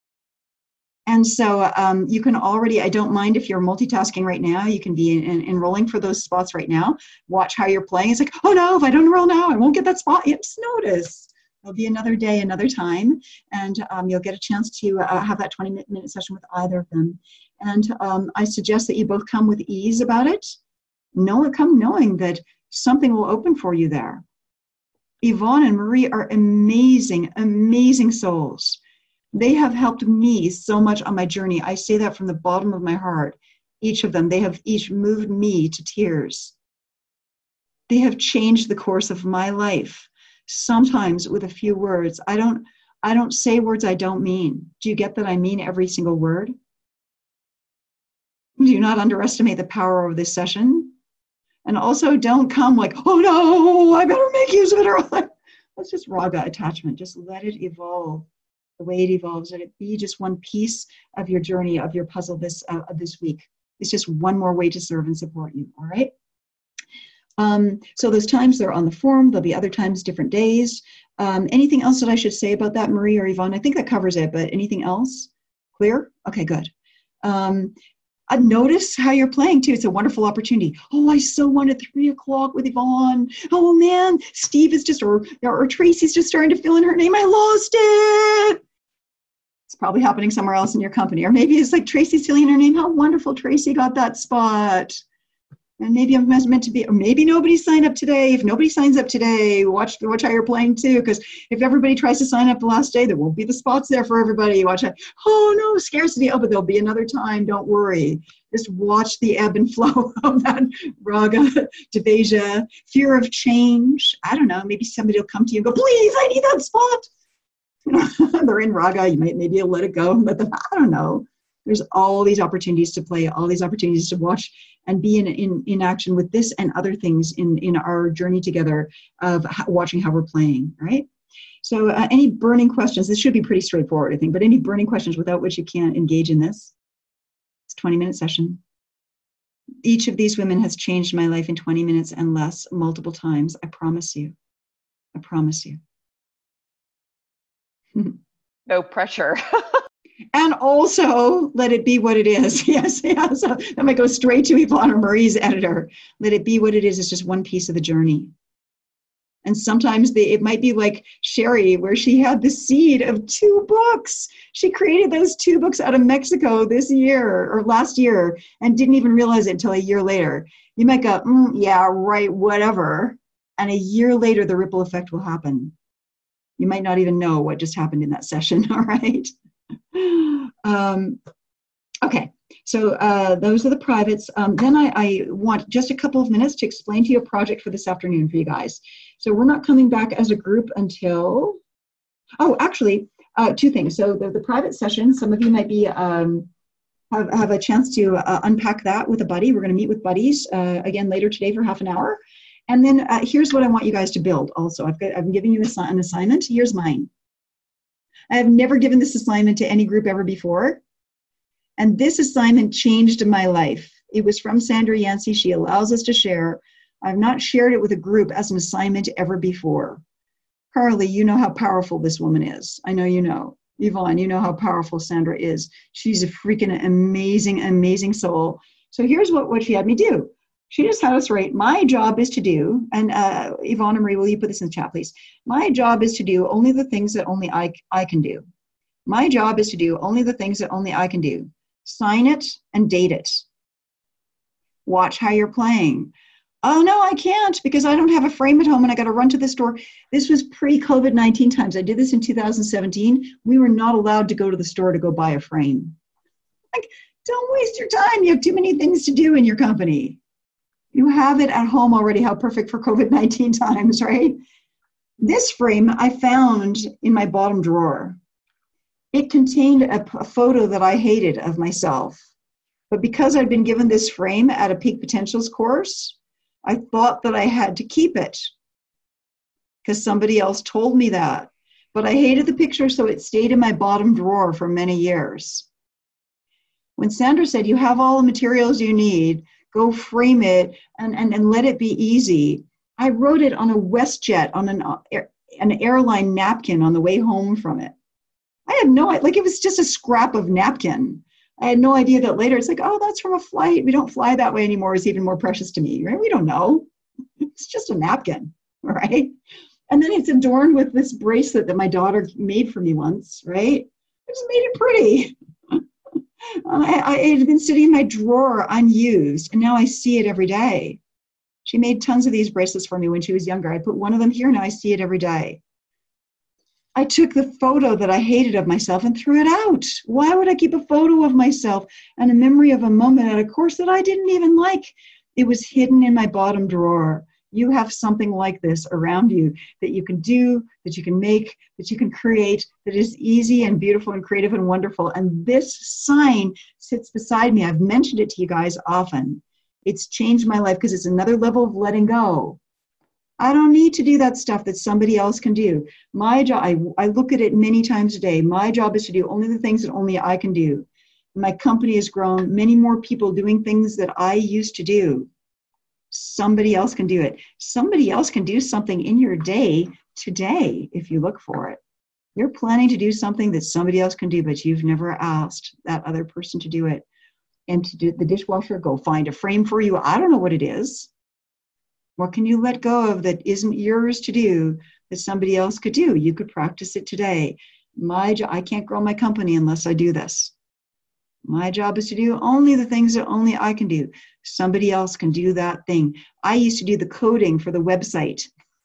And so um, you can already, I don't mind if you're multitasking right now, you can be in, in, enrolling for those spots right now. Watch how you're playing. It's like, oh no, if I don't enroll now, I won't get that spot. Yep, just notice. There'll be another day, another time, and um, you'll get a chance to uh, have that twenty minute session with either of them. And um, I suggest that you both come with ease about it. Know, come knowing that something will open for you there. Yvonne and Marie are amazing, amazing souls. They have helped me so much on my journey. I say that from the bottom of my heart. Each of them, they have each moved me to tears. They have changed the course of my life, sometimes with a few words. I don't, I don't say words I don't mean. Do you get that I mean every single word? Do not underestimate the power of this session. And also don't come like, oh no, I better make use of it. Or that's just raga attachment. Just let it evolve. The way it evolves, let it be just one piece of your journey, of your puzzle this uh, this week. It's just one more way to serve and support you, all right? Um, so those times, they're on the form. There'll be other times, different days. Um, anything else that I should say about that, Marie or Yvonne? I think that covers it, but anything else? Clear? Okay, good. Um, I notice how you're playing too. It's a wonderful opportunity. Oh, I so wanted three o'clock with Yvonne. Oh man, Steve is just, or, or Tracy's just starting to fill in her name. I lost it. It's probably happening somewhere else in your company. Or maybe it's like Tracy's filling in her name. How wonderful Tracy got that spot. And maybe I'm meant to be, or maybe nobody signed up today. If nobody signs up today, watch watch how you're playing too. Because if everybody tries to sign up the last day, there won't be the spots there for everybody. Watch out. Oh no, scarcity. Oh, but there'll be another time. Don't worry. Just watch the ebb and flow of that raga, devasia, fear of change. I don't know. Maybe somebody will come to you and go, please, I need that spot. You know, they're in raga. You might maybe you'll let it go. Let them. I don't know. There's all these opportunities to play, all these opportunities to watch and be in, in, in action with this and other things in, in our journey together of how, watching how we're playing, right? So uh, any burning questions, this should be pretty straightforward, I think, but any burning questions without which you can't engage in this? It's a twenty minute session. Each of these women has changed my life in twenty minutes and less multiple times. I promise you. I promise you. No pressure. And also, let it be what it is. Yes, yeah. So that might go straight to Ivana Marie's editor. Let it be what it is. It's just one piece of the journey. And sometimes they, it might be like Sherry, where she had the seed of two books. She created those two books out of Mexico this year or last year and didn't even realize it until a year later. You might go, mm, yeah, right, whatever. And a year later, the ripple effect will happen. You might not even know what just happened in that session, all right? Um, okay, so uh, those are the privates. Um, then I, I want just a couple of minutes to explain to you a project for this afternoon for you guys. So we're not coming back as a group until, oh, actually, uh, two things. So the, the private session, some of you might be um, have, have a chance to uh, unpack that with a buddy. We're going to meet with buddies uh, again later today for half an hour. And then uh, here's what I want you guys to build also. I've got, I'm giving you an assignment. Here's mine. I have never given this assignment to any group ever before. And this assignment changed my life. It was from Sandra Yancey. She allows us to share. I've not shared it with a group as an assignment ever before. Carly, you know how powerful this woman is. I know you know. Yvonne, you know how powerful Sandra is. She's a freaking amazing, amazing soul. So here's what, what she had me do. She just had us write, my job is to do, and uh, Yvonne and Marie, will you put this in the chat, please? My job is to do only the things that only I, I can do. My job is to do only the things that only I can do. Sign it and date it. Watch how you're playing. Oh, no, I can't because I don't have a frame at home and I got to run to the store. This was pre-COVID nineteen times. I did this in two thousand seventeen. We were not allowed to go to the store to go buy a frame. Like, don't waste your time. You have too many things to do in your company. You have it at home already. How perfect for COVID nineteen times, right? This frame I found in my bottom drawer. It contained a, a photo that I hated of myself. But because I'd been given this frame at a Peak Potentials course, I thought that I had to keep it because somebody else told me that. But I hated the picture, so it stayed in my bottom drawer for many years. When Sandra said, you have all the materials you need, go frame it and, and, and let it be easy. I wrote it on a WestJet, on an, uh, an airline napkin on the way home from it. I had no, like it was just a scrap of napkin. I had no idea that later it's like, oh, that's from a flight. We don't fly that way anymore. It's even more precious to me, right? We don't know. It's just a napkin, right? And then it's adorned with this bracelet that my daughter made for me once, right? I just made it pretty. I, I, it had been sitting in my drawer unused, and now I see it every day. She made tons of these bracelets for me when she was younger. I put one of them here, and now I see it every day. I took the photo that I hated of myself and threw it out. Why would I keep a photo of myself and a memory of a moment at a course that I didn't even like? It was hidden in my bottom drawer. You have something like this around you that you can do, that you can make, that you can create, that is easy and beautiful and creative and wonderful. And this sign sits beside me. I've mentioned it to you guys often. It's changed my life because it's another level of letting go. I don't need to do that stuff that somebody else can do. My job, I, I look at it many times a day. My job is to do only the things that only I can do. My company has grown, many more people doing things that I used to do. Somebody else can do it. Somebody else can do something in your day today if you look for it. You're planning to do something that somebody else can do, but you've never asked that other person to do it. And to do the dishwasher, go find a frame for you. I don't know what it is. What can you let go of that isn't yours to do that somebody else could do? You could practice it today. My job, I can't grow my company unless I do this. My job is to do only the things that only I can do. Somebody else can do that thing. I used to do the coding for the website.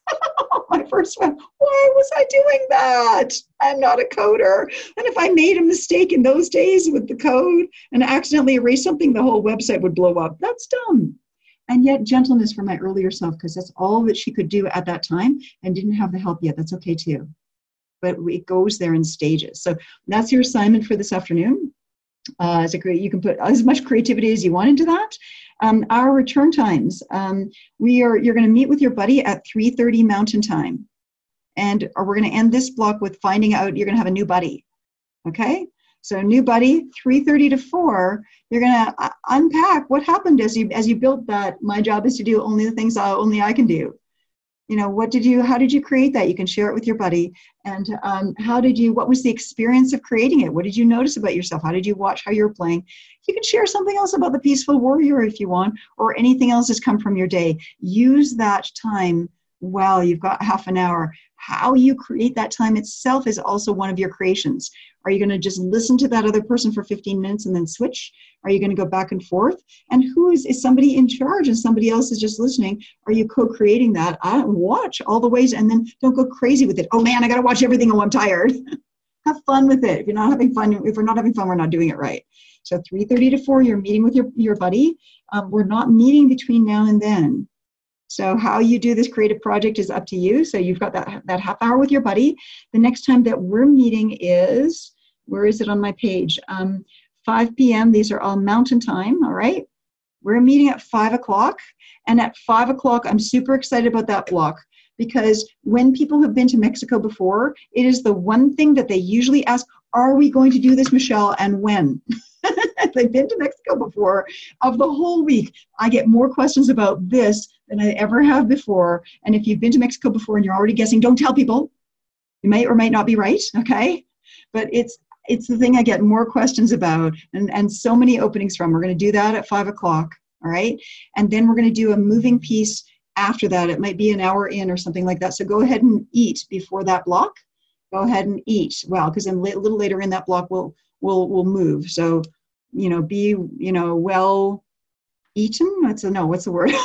My first one, why was I doing that? I'm not a coder. And if I made a mistake in those days with the code and accidentally erased something, the whole website would blow up. That's dumb. And yet gentleness for my earlier self, because that's all that she could do at that time and didn't have the help yet. That's okay too. But it goes there in stages. So that's your assignment for this afternoon. Uh, as a great, you can put as much creativity as you want into that. Um, our return times, um, we are, you're going to meet with your buddy at three thirty Mountain Time. And or we're going to end this block with finding out you're going to have a new buddy. Okay? So new buddy, three thirty to four, you're going to uh, unpack what happened as you as you built that. My job is to do only the things I, only I can do. You know, what did you, how did you create that? You can share it with your buddy. And um, how did you, what was the experience of creating it? What did you notice about yourself? How did you watch how you were playing? You can share something else about the Peaceful Warrior if you want, or anything else that's come from your day. Use that time well. You've got half an hour. How you create that time itself is also one of your creations. Are you going to just listen to that other person for fifteen minutes and then switch? Are you going to go back and forth? And who is, is somebody in charge and somebody else is just listening? Are you co-creating that? I watch all the ways and then don't go crazy with it. Oh man, I got to watch everything. Oh, I'm tired. Have fun with it. If you're not having fun, if we're not having fun, we're not doing it right. So three thirty to four, you're meeting with your, your buddy. Um, we're not meeting between now and then. So how you do this creative project is up to you. So you've got that, that half hour with your buddy. The next time that we're meeting is, where is it on my page? Um, five p.m. These are all Mountain Time, all right? We're meeting at five o'clock. And at five o'clock, I'm super excited about that block because when people have been to Mexico before, it is the one thing that they usually ask, are we going to do this, Michelle, and when? They've been to Mexico before. Of the whole week, I get more questions about this than I ever have before. And if you've been to Mexico before and you're already guessing, don't tell people. You might or might not be right, okay? But it's it's the thing I get more questions about and, and so many openings from. We're going to do that at five o'clock, all right? And then we're going to do a moving piece after that. It might be an hour in or something like that. So go ahead and eat before that block. Go ahead and eat well, because then a little later in that block we'll we'll we'll move. So, you know, be, you know, well eaten. What's a no? What's the word?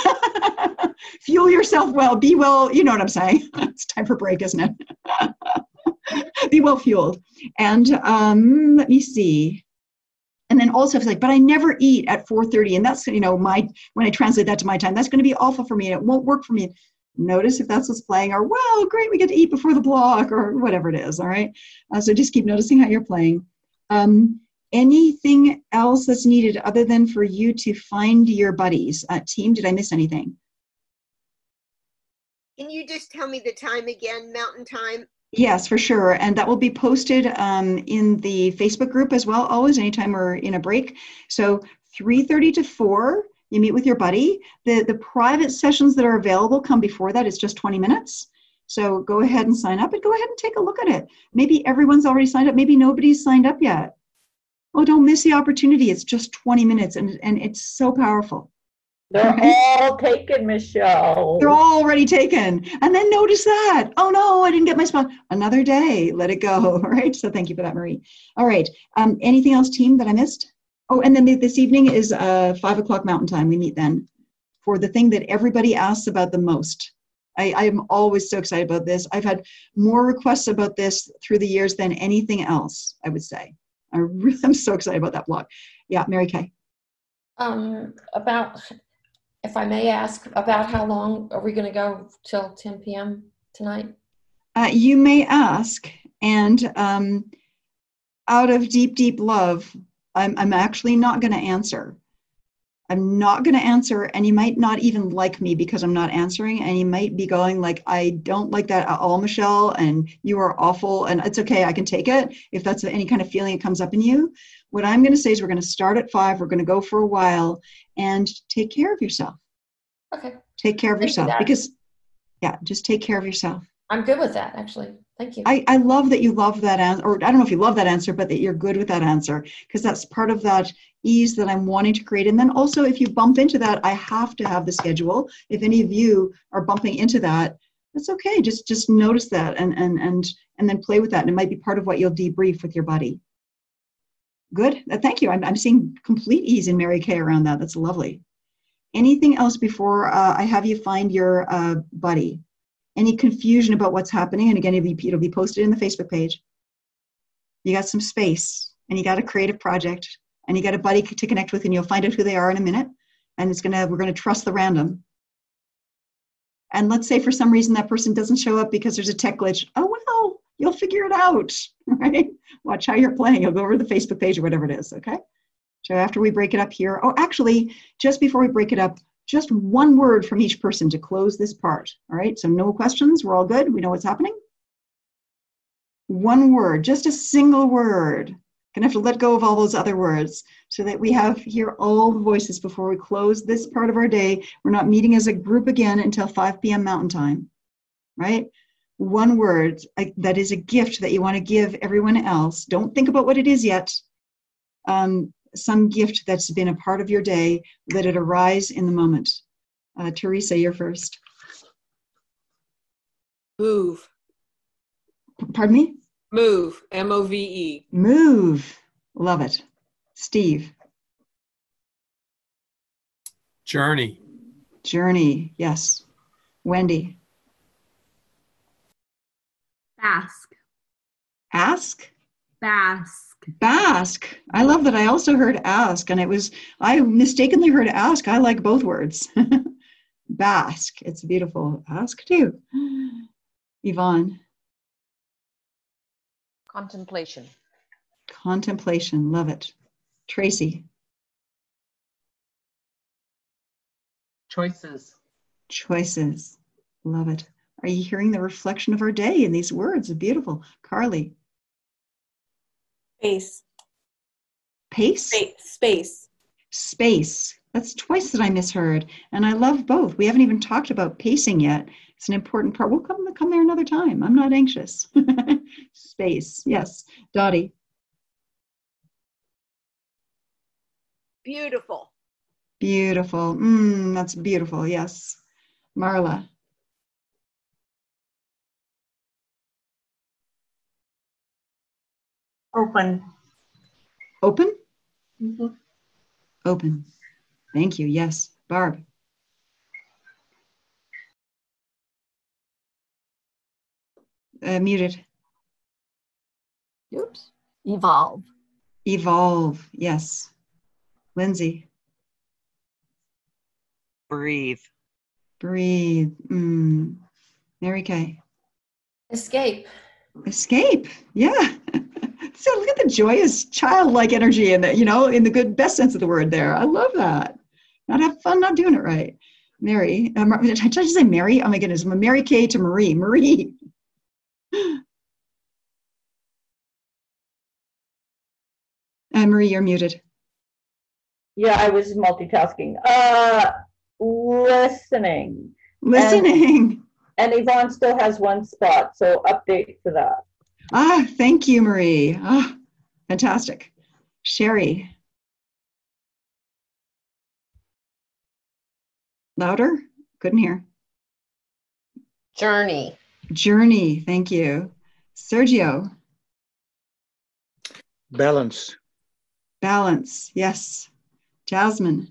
Fuel yourself well. Be well. You know what I'm saying? It's time for break, isn't it? Be well fueled. And um, let me see. And then also, it's like, but I never eat at four thirty, and that's, you know, my when I translate that to my time, that's going to be awful for me, and it won't work for me. Notice if that's what's playing, or well, great, we get to eat before the block, or whatever it is. All right. Uh, so just keep noticing how you're playing. Um, anything else that's needed other than for you to find your buddies? Uh, team, did I miss anything? Can you just tell me the time again, Mountain Time? Yes, for sure. And that will be posted um, in the Facebook group as well, always, anytime we're in a break. So three thirty to four. You meet with your buddy. The, the private sessions that are available come before that. It's just twenty minutes. So go ahead and sign up and go ahead and take a look at it. Maybe everyone's already signed up. Maybe nobody's signed up yet. Oh, don't miss the opportunity. It's just twenty minutes and, and it's so powerful. They're right? all taken, Michelle. They're all already taken. And then notice that. Oh, no, I didn't get my spot. Another day. Let it go. All right. So thank you for that, Marie. All right. Um, anything else, team, that I missed? Oh, and then this evening is uh, five o'clock Mountain Time. We meet then for the thing that everybody asks about the most. I, I am always so excited about this. I've had more requests about this through the years than anything else, I would say. I really, I'm so excited about that block. Yeah, Mary Kay. Um, about, if I may ask, about how long are we going to go till ten p.m. tonight? Uh, you may ask, and um, out of deep, deep love, I'm, I'm actually not going to answer. I'm not going to answer, and you might not even like me because I'm not answering, and you might be going like, I don't like that at all, Michelle, and you are awful, and it's okay, I can take it if that's any kind of feeling that comes up in you. What I'm going to say is we're going to start at five, we're going to go for a while, and take care of yourself. Okay. Take care of Thank yourself, you, because, yeah, just take care of yourself. I'm good with that, actually. Thank you. I, I love that you love that answer, or I don't know if you love that answer, but that you're good with that answer, because that's part of that ease that I'm wanting to create. And then also, if you bump into that, I have to have the schedule. If any of you are bumping into that, that's okay. Just just notice that and and and and then play with that. And it might be part of what you'll debrief with your buddy. Good. Uh, thank you. I'm, I'm seeing complete ease in Mary Kay around that. That's lovely. Anything else before uh, I have you find your uh, buddy? Any confusion about what's happening? And again, it'll be, it'll be posted in the Facebook page. You got some space, and you got a creative project, and you got a buddy to connect with, and you'll find out who they are in a minute. And it's gonna, we're gonna trust the random. And let's say for some reason that person doesn't show up because there's a tech glitch. Oh, well, you'll figure it out, right? Watch how you're playing. You'll go over to the Facebook page or whatever it is, okay? So after we break it up here, oh, actually, just before we break it up, just one word from each person to close this part, all right? So no questions, we're all good, we know what's happening. One word, just a single word. Gonna have to let go of all those other words so that we have here all the voices before we close this part of our day. We're not meeting as a group again until five p m Mountain Time, right? One word that is a gift that you want to give everyone else. Don't think about what it is yet. Um, some gift that's been a part of your day, let it arise in the moment. Uh, Teresa, you're first. Move. P- pardon me? Move. M O V E. Move. Love it. Steve. Journey. Journey. Yes. Wendy. Bask. Ask? Bask. Bask. I love that. I also heard ask, and it was, I mistakenly heard ask. I like both words. Bask. It's beautiful. Ask too. Yvonne. Contemplation. Contemplation. Love it. Tracy. Choices. Choices. Love it. Are you hearing the reflection of our day in these words? It's beautiful. Carly. Space. Pace? Space. Space. Space. That's twice that I misheard. And I love both. We haven't even talked about pacing yet. It's an important part. We'll come, come there another time. I'm not anxious. Space. Yes. Dottie. Beautiful. Beautiful. Mm, that's beautiful. Yes. Marla. Open. Open? Mm-hmm. Open. Thank you. Yes. Barb. Uh, muted. Oops. Evolve. Evolve. Yes. Lindsay. Breathe. Breathe. Mm. Mary Kay. Escape. Escape. Yeah. So look at the joyous, childlike energy in the, you know, in the good, best sense of the word there. I love that. Not have fun, not doing it right. Mary. Um, did I just say Mary? Oh my goodness. From Mary Kay to Marie. Marie. And Marie, you're muted. Yeah, I was multitasking. Uh, listening. Listening. And, and Yvonne still has one spot, so update for that. Ah, thank you, Marie. Ah, fantastic. Sherry. Louder? Couldn't hear. Journey. Journey. Thank you. Sergio. Balance. Balance. Yes. Jasmine.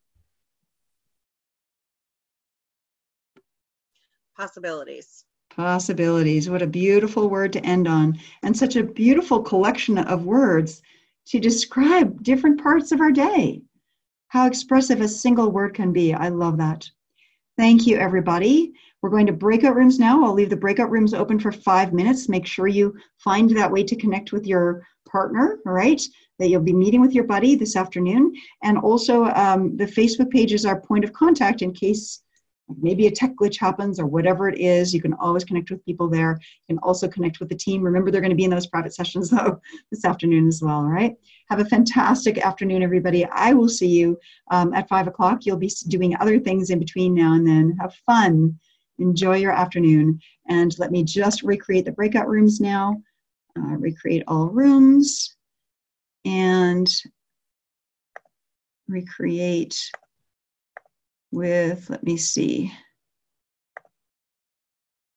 Possibilities. Possibilities. What a beautiful word to end on. And such a beautiful collection of words to describe different parts of our day. How expressive a single word can be. I love that. Thank you, everybody. We're going to breakout rooms now. I'll leave the breakout rooms open for five minutes. Make sure you find that way to connect with your partner, all right? That you'll be meeting with your buddy this afternoon. And also um, the Facebook page is our point of contact in case maybe a tech glitch happens or whatever it is. You can always connect with people there. You can also connect with the team. Remember, they're going to be in those private sessions though this afternoon as well, all right? Have a fantastic afternoon, everybody. I will see you um, at five o'clock. You'll be doing other things in between now and then. Have fun. Enjoy your afternoon. And let me just recreate the breakout rooms now. Uh, recreate all rooms. And recreate with, let me see.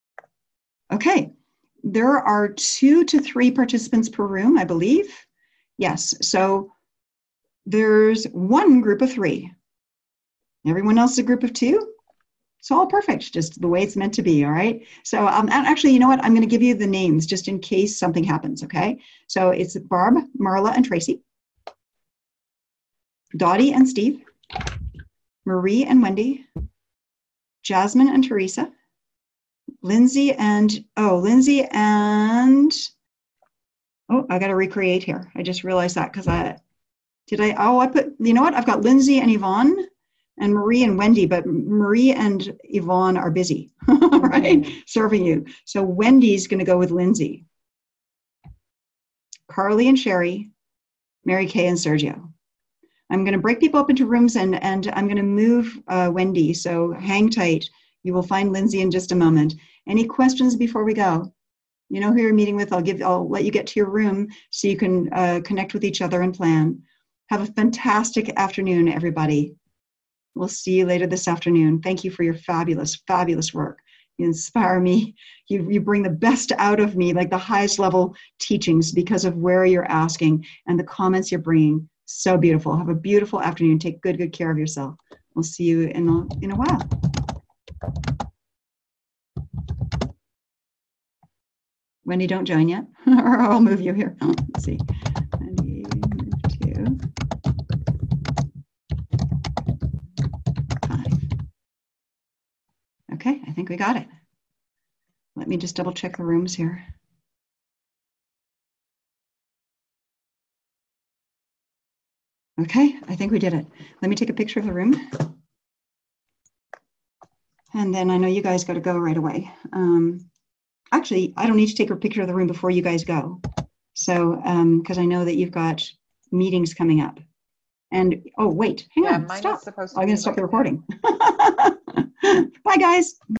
Okay, there are two to three participants per room, I believe. Yes. So there's one group of three. Everyone else is a group of two. It's all perfect, just the way it's meant to be, all right? So um, actually, you know what? I'm going to give you the names just in case something happens, okay? So it's Barb, Marla, and Tracy. Dottie and Steve. Marie and Wendy. Jasmine and Teresa. Lindsay and, oh, Lindsay and, oh, I got to recreate here. I just realized that because I, did I, oh, I put, you know what? I've got Lindsay and Yvonne and Marie and Wendy, but Marie and Yvonne are busy, right? Mm-hmm. Serving you. So Wendy's going to go with Lindsay. Carly and Sherry, Mary Kay and Sergio. I'm going to break people up into rooms and, and I'm going to move uh, Wendy. So hang tight. You will find Lindsay in just a moment. Any questions before we go? You know who you're meeting with. I'll give. I'll let you get to your room so you can uh, connect with each other and plan. Have a fantastic afternoon, everybody. We'll see you later this afternoon. Thank you for your fabulous, fabulous work. You inspire me. You, you bring the best out of me, like the highest level teachings because of where you're asking and the comments you're bringing. So beautiful. Have a beautiful afternoon. Take good, good care of yourself. We'll see you in a, in a while. Wendy, don't join yet, or I'll move you here. Oh, let's see. Wendy, move to five. Okay, I think we got it. Let me just double check the rooms here. Okay, I think we did it. Let me take a picture of the room. And then I know you guys got to go right away. Um, Actually, I don't need to take a picture of the room before you guys go. So, um, because I know that you've got meetings coming up. And, oh, wait, hang yeah, on, mine stop. is supposed to I'm going be to stop right the recording. Bye, guys.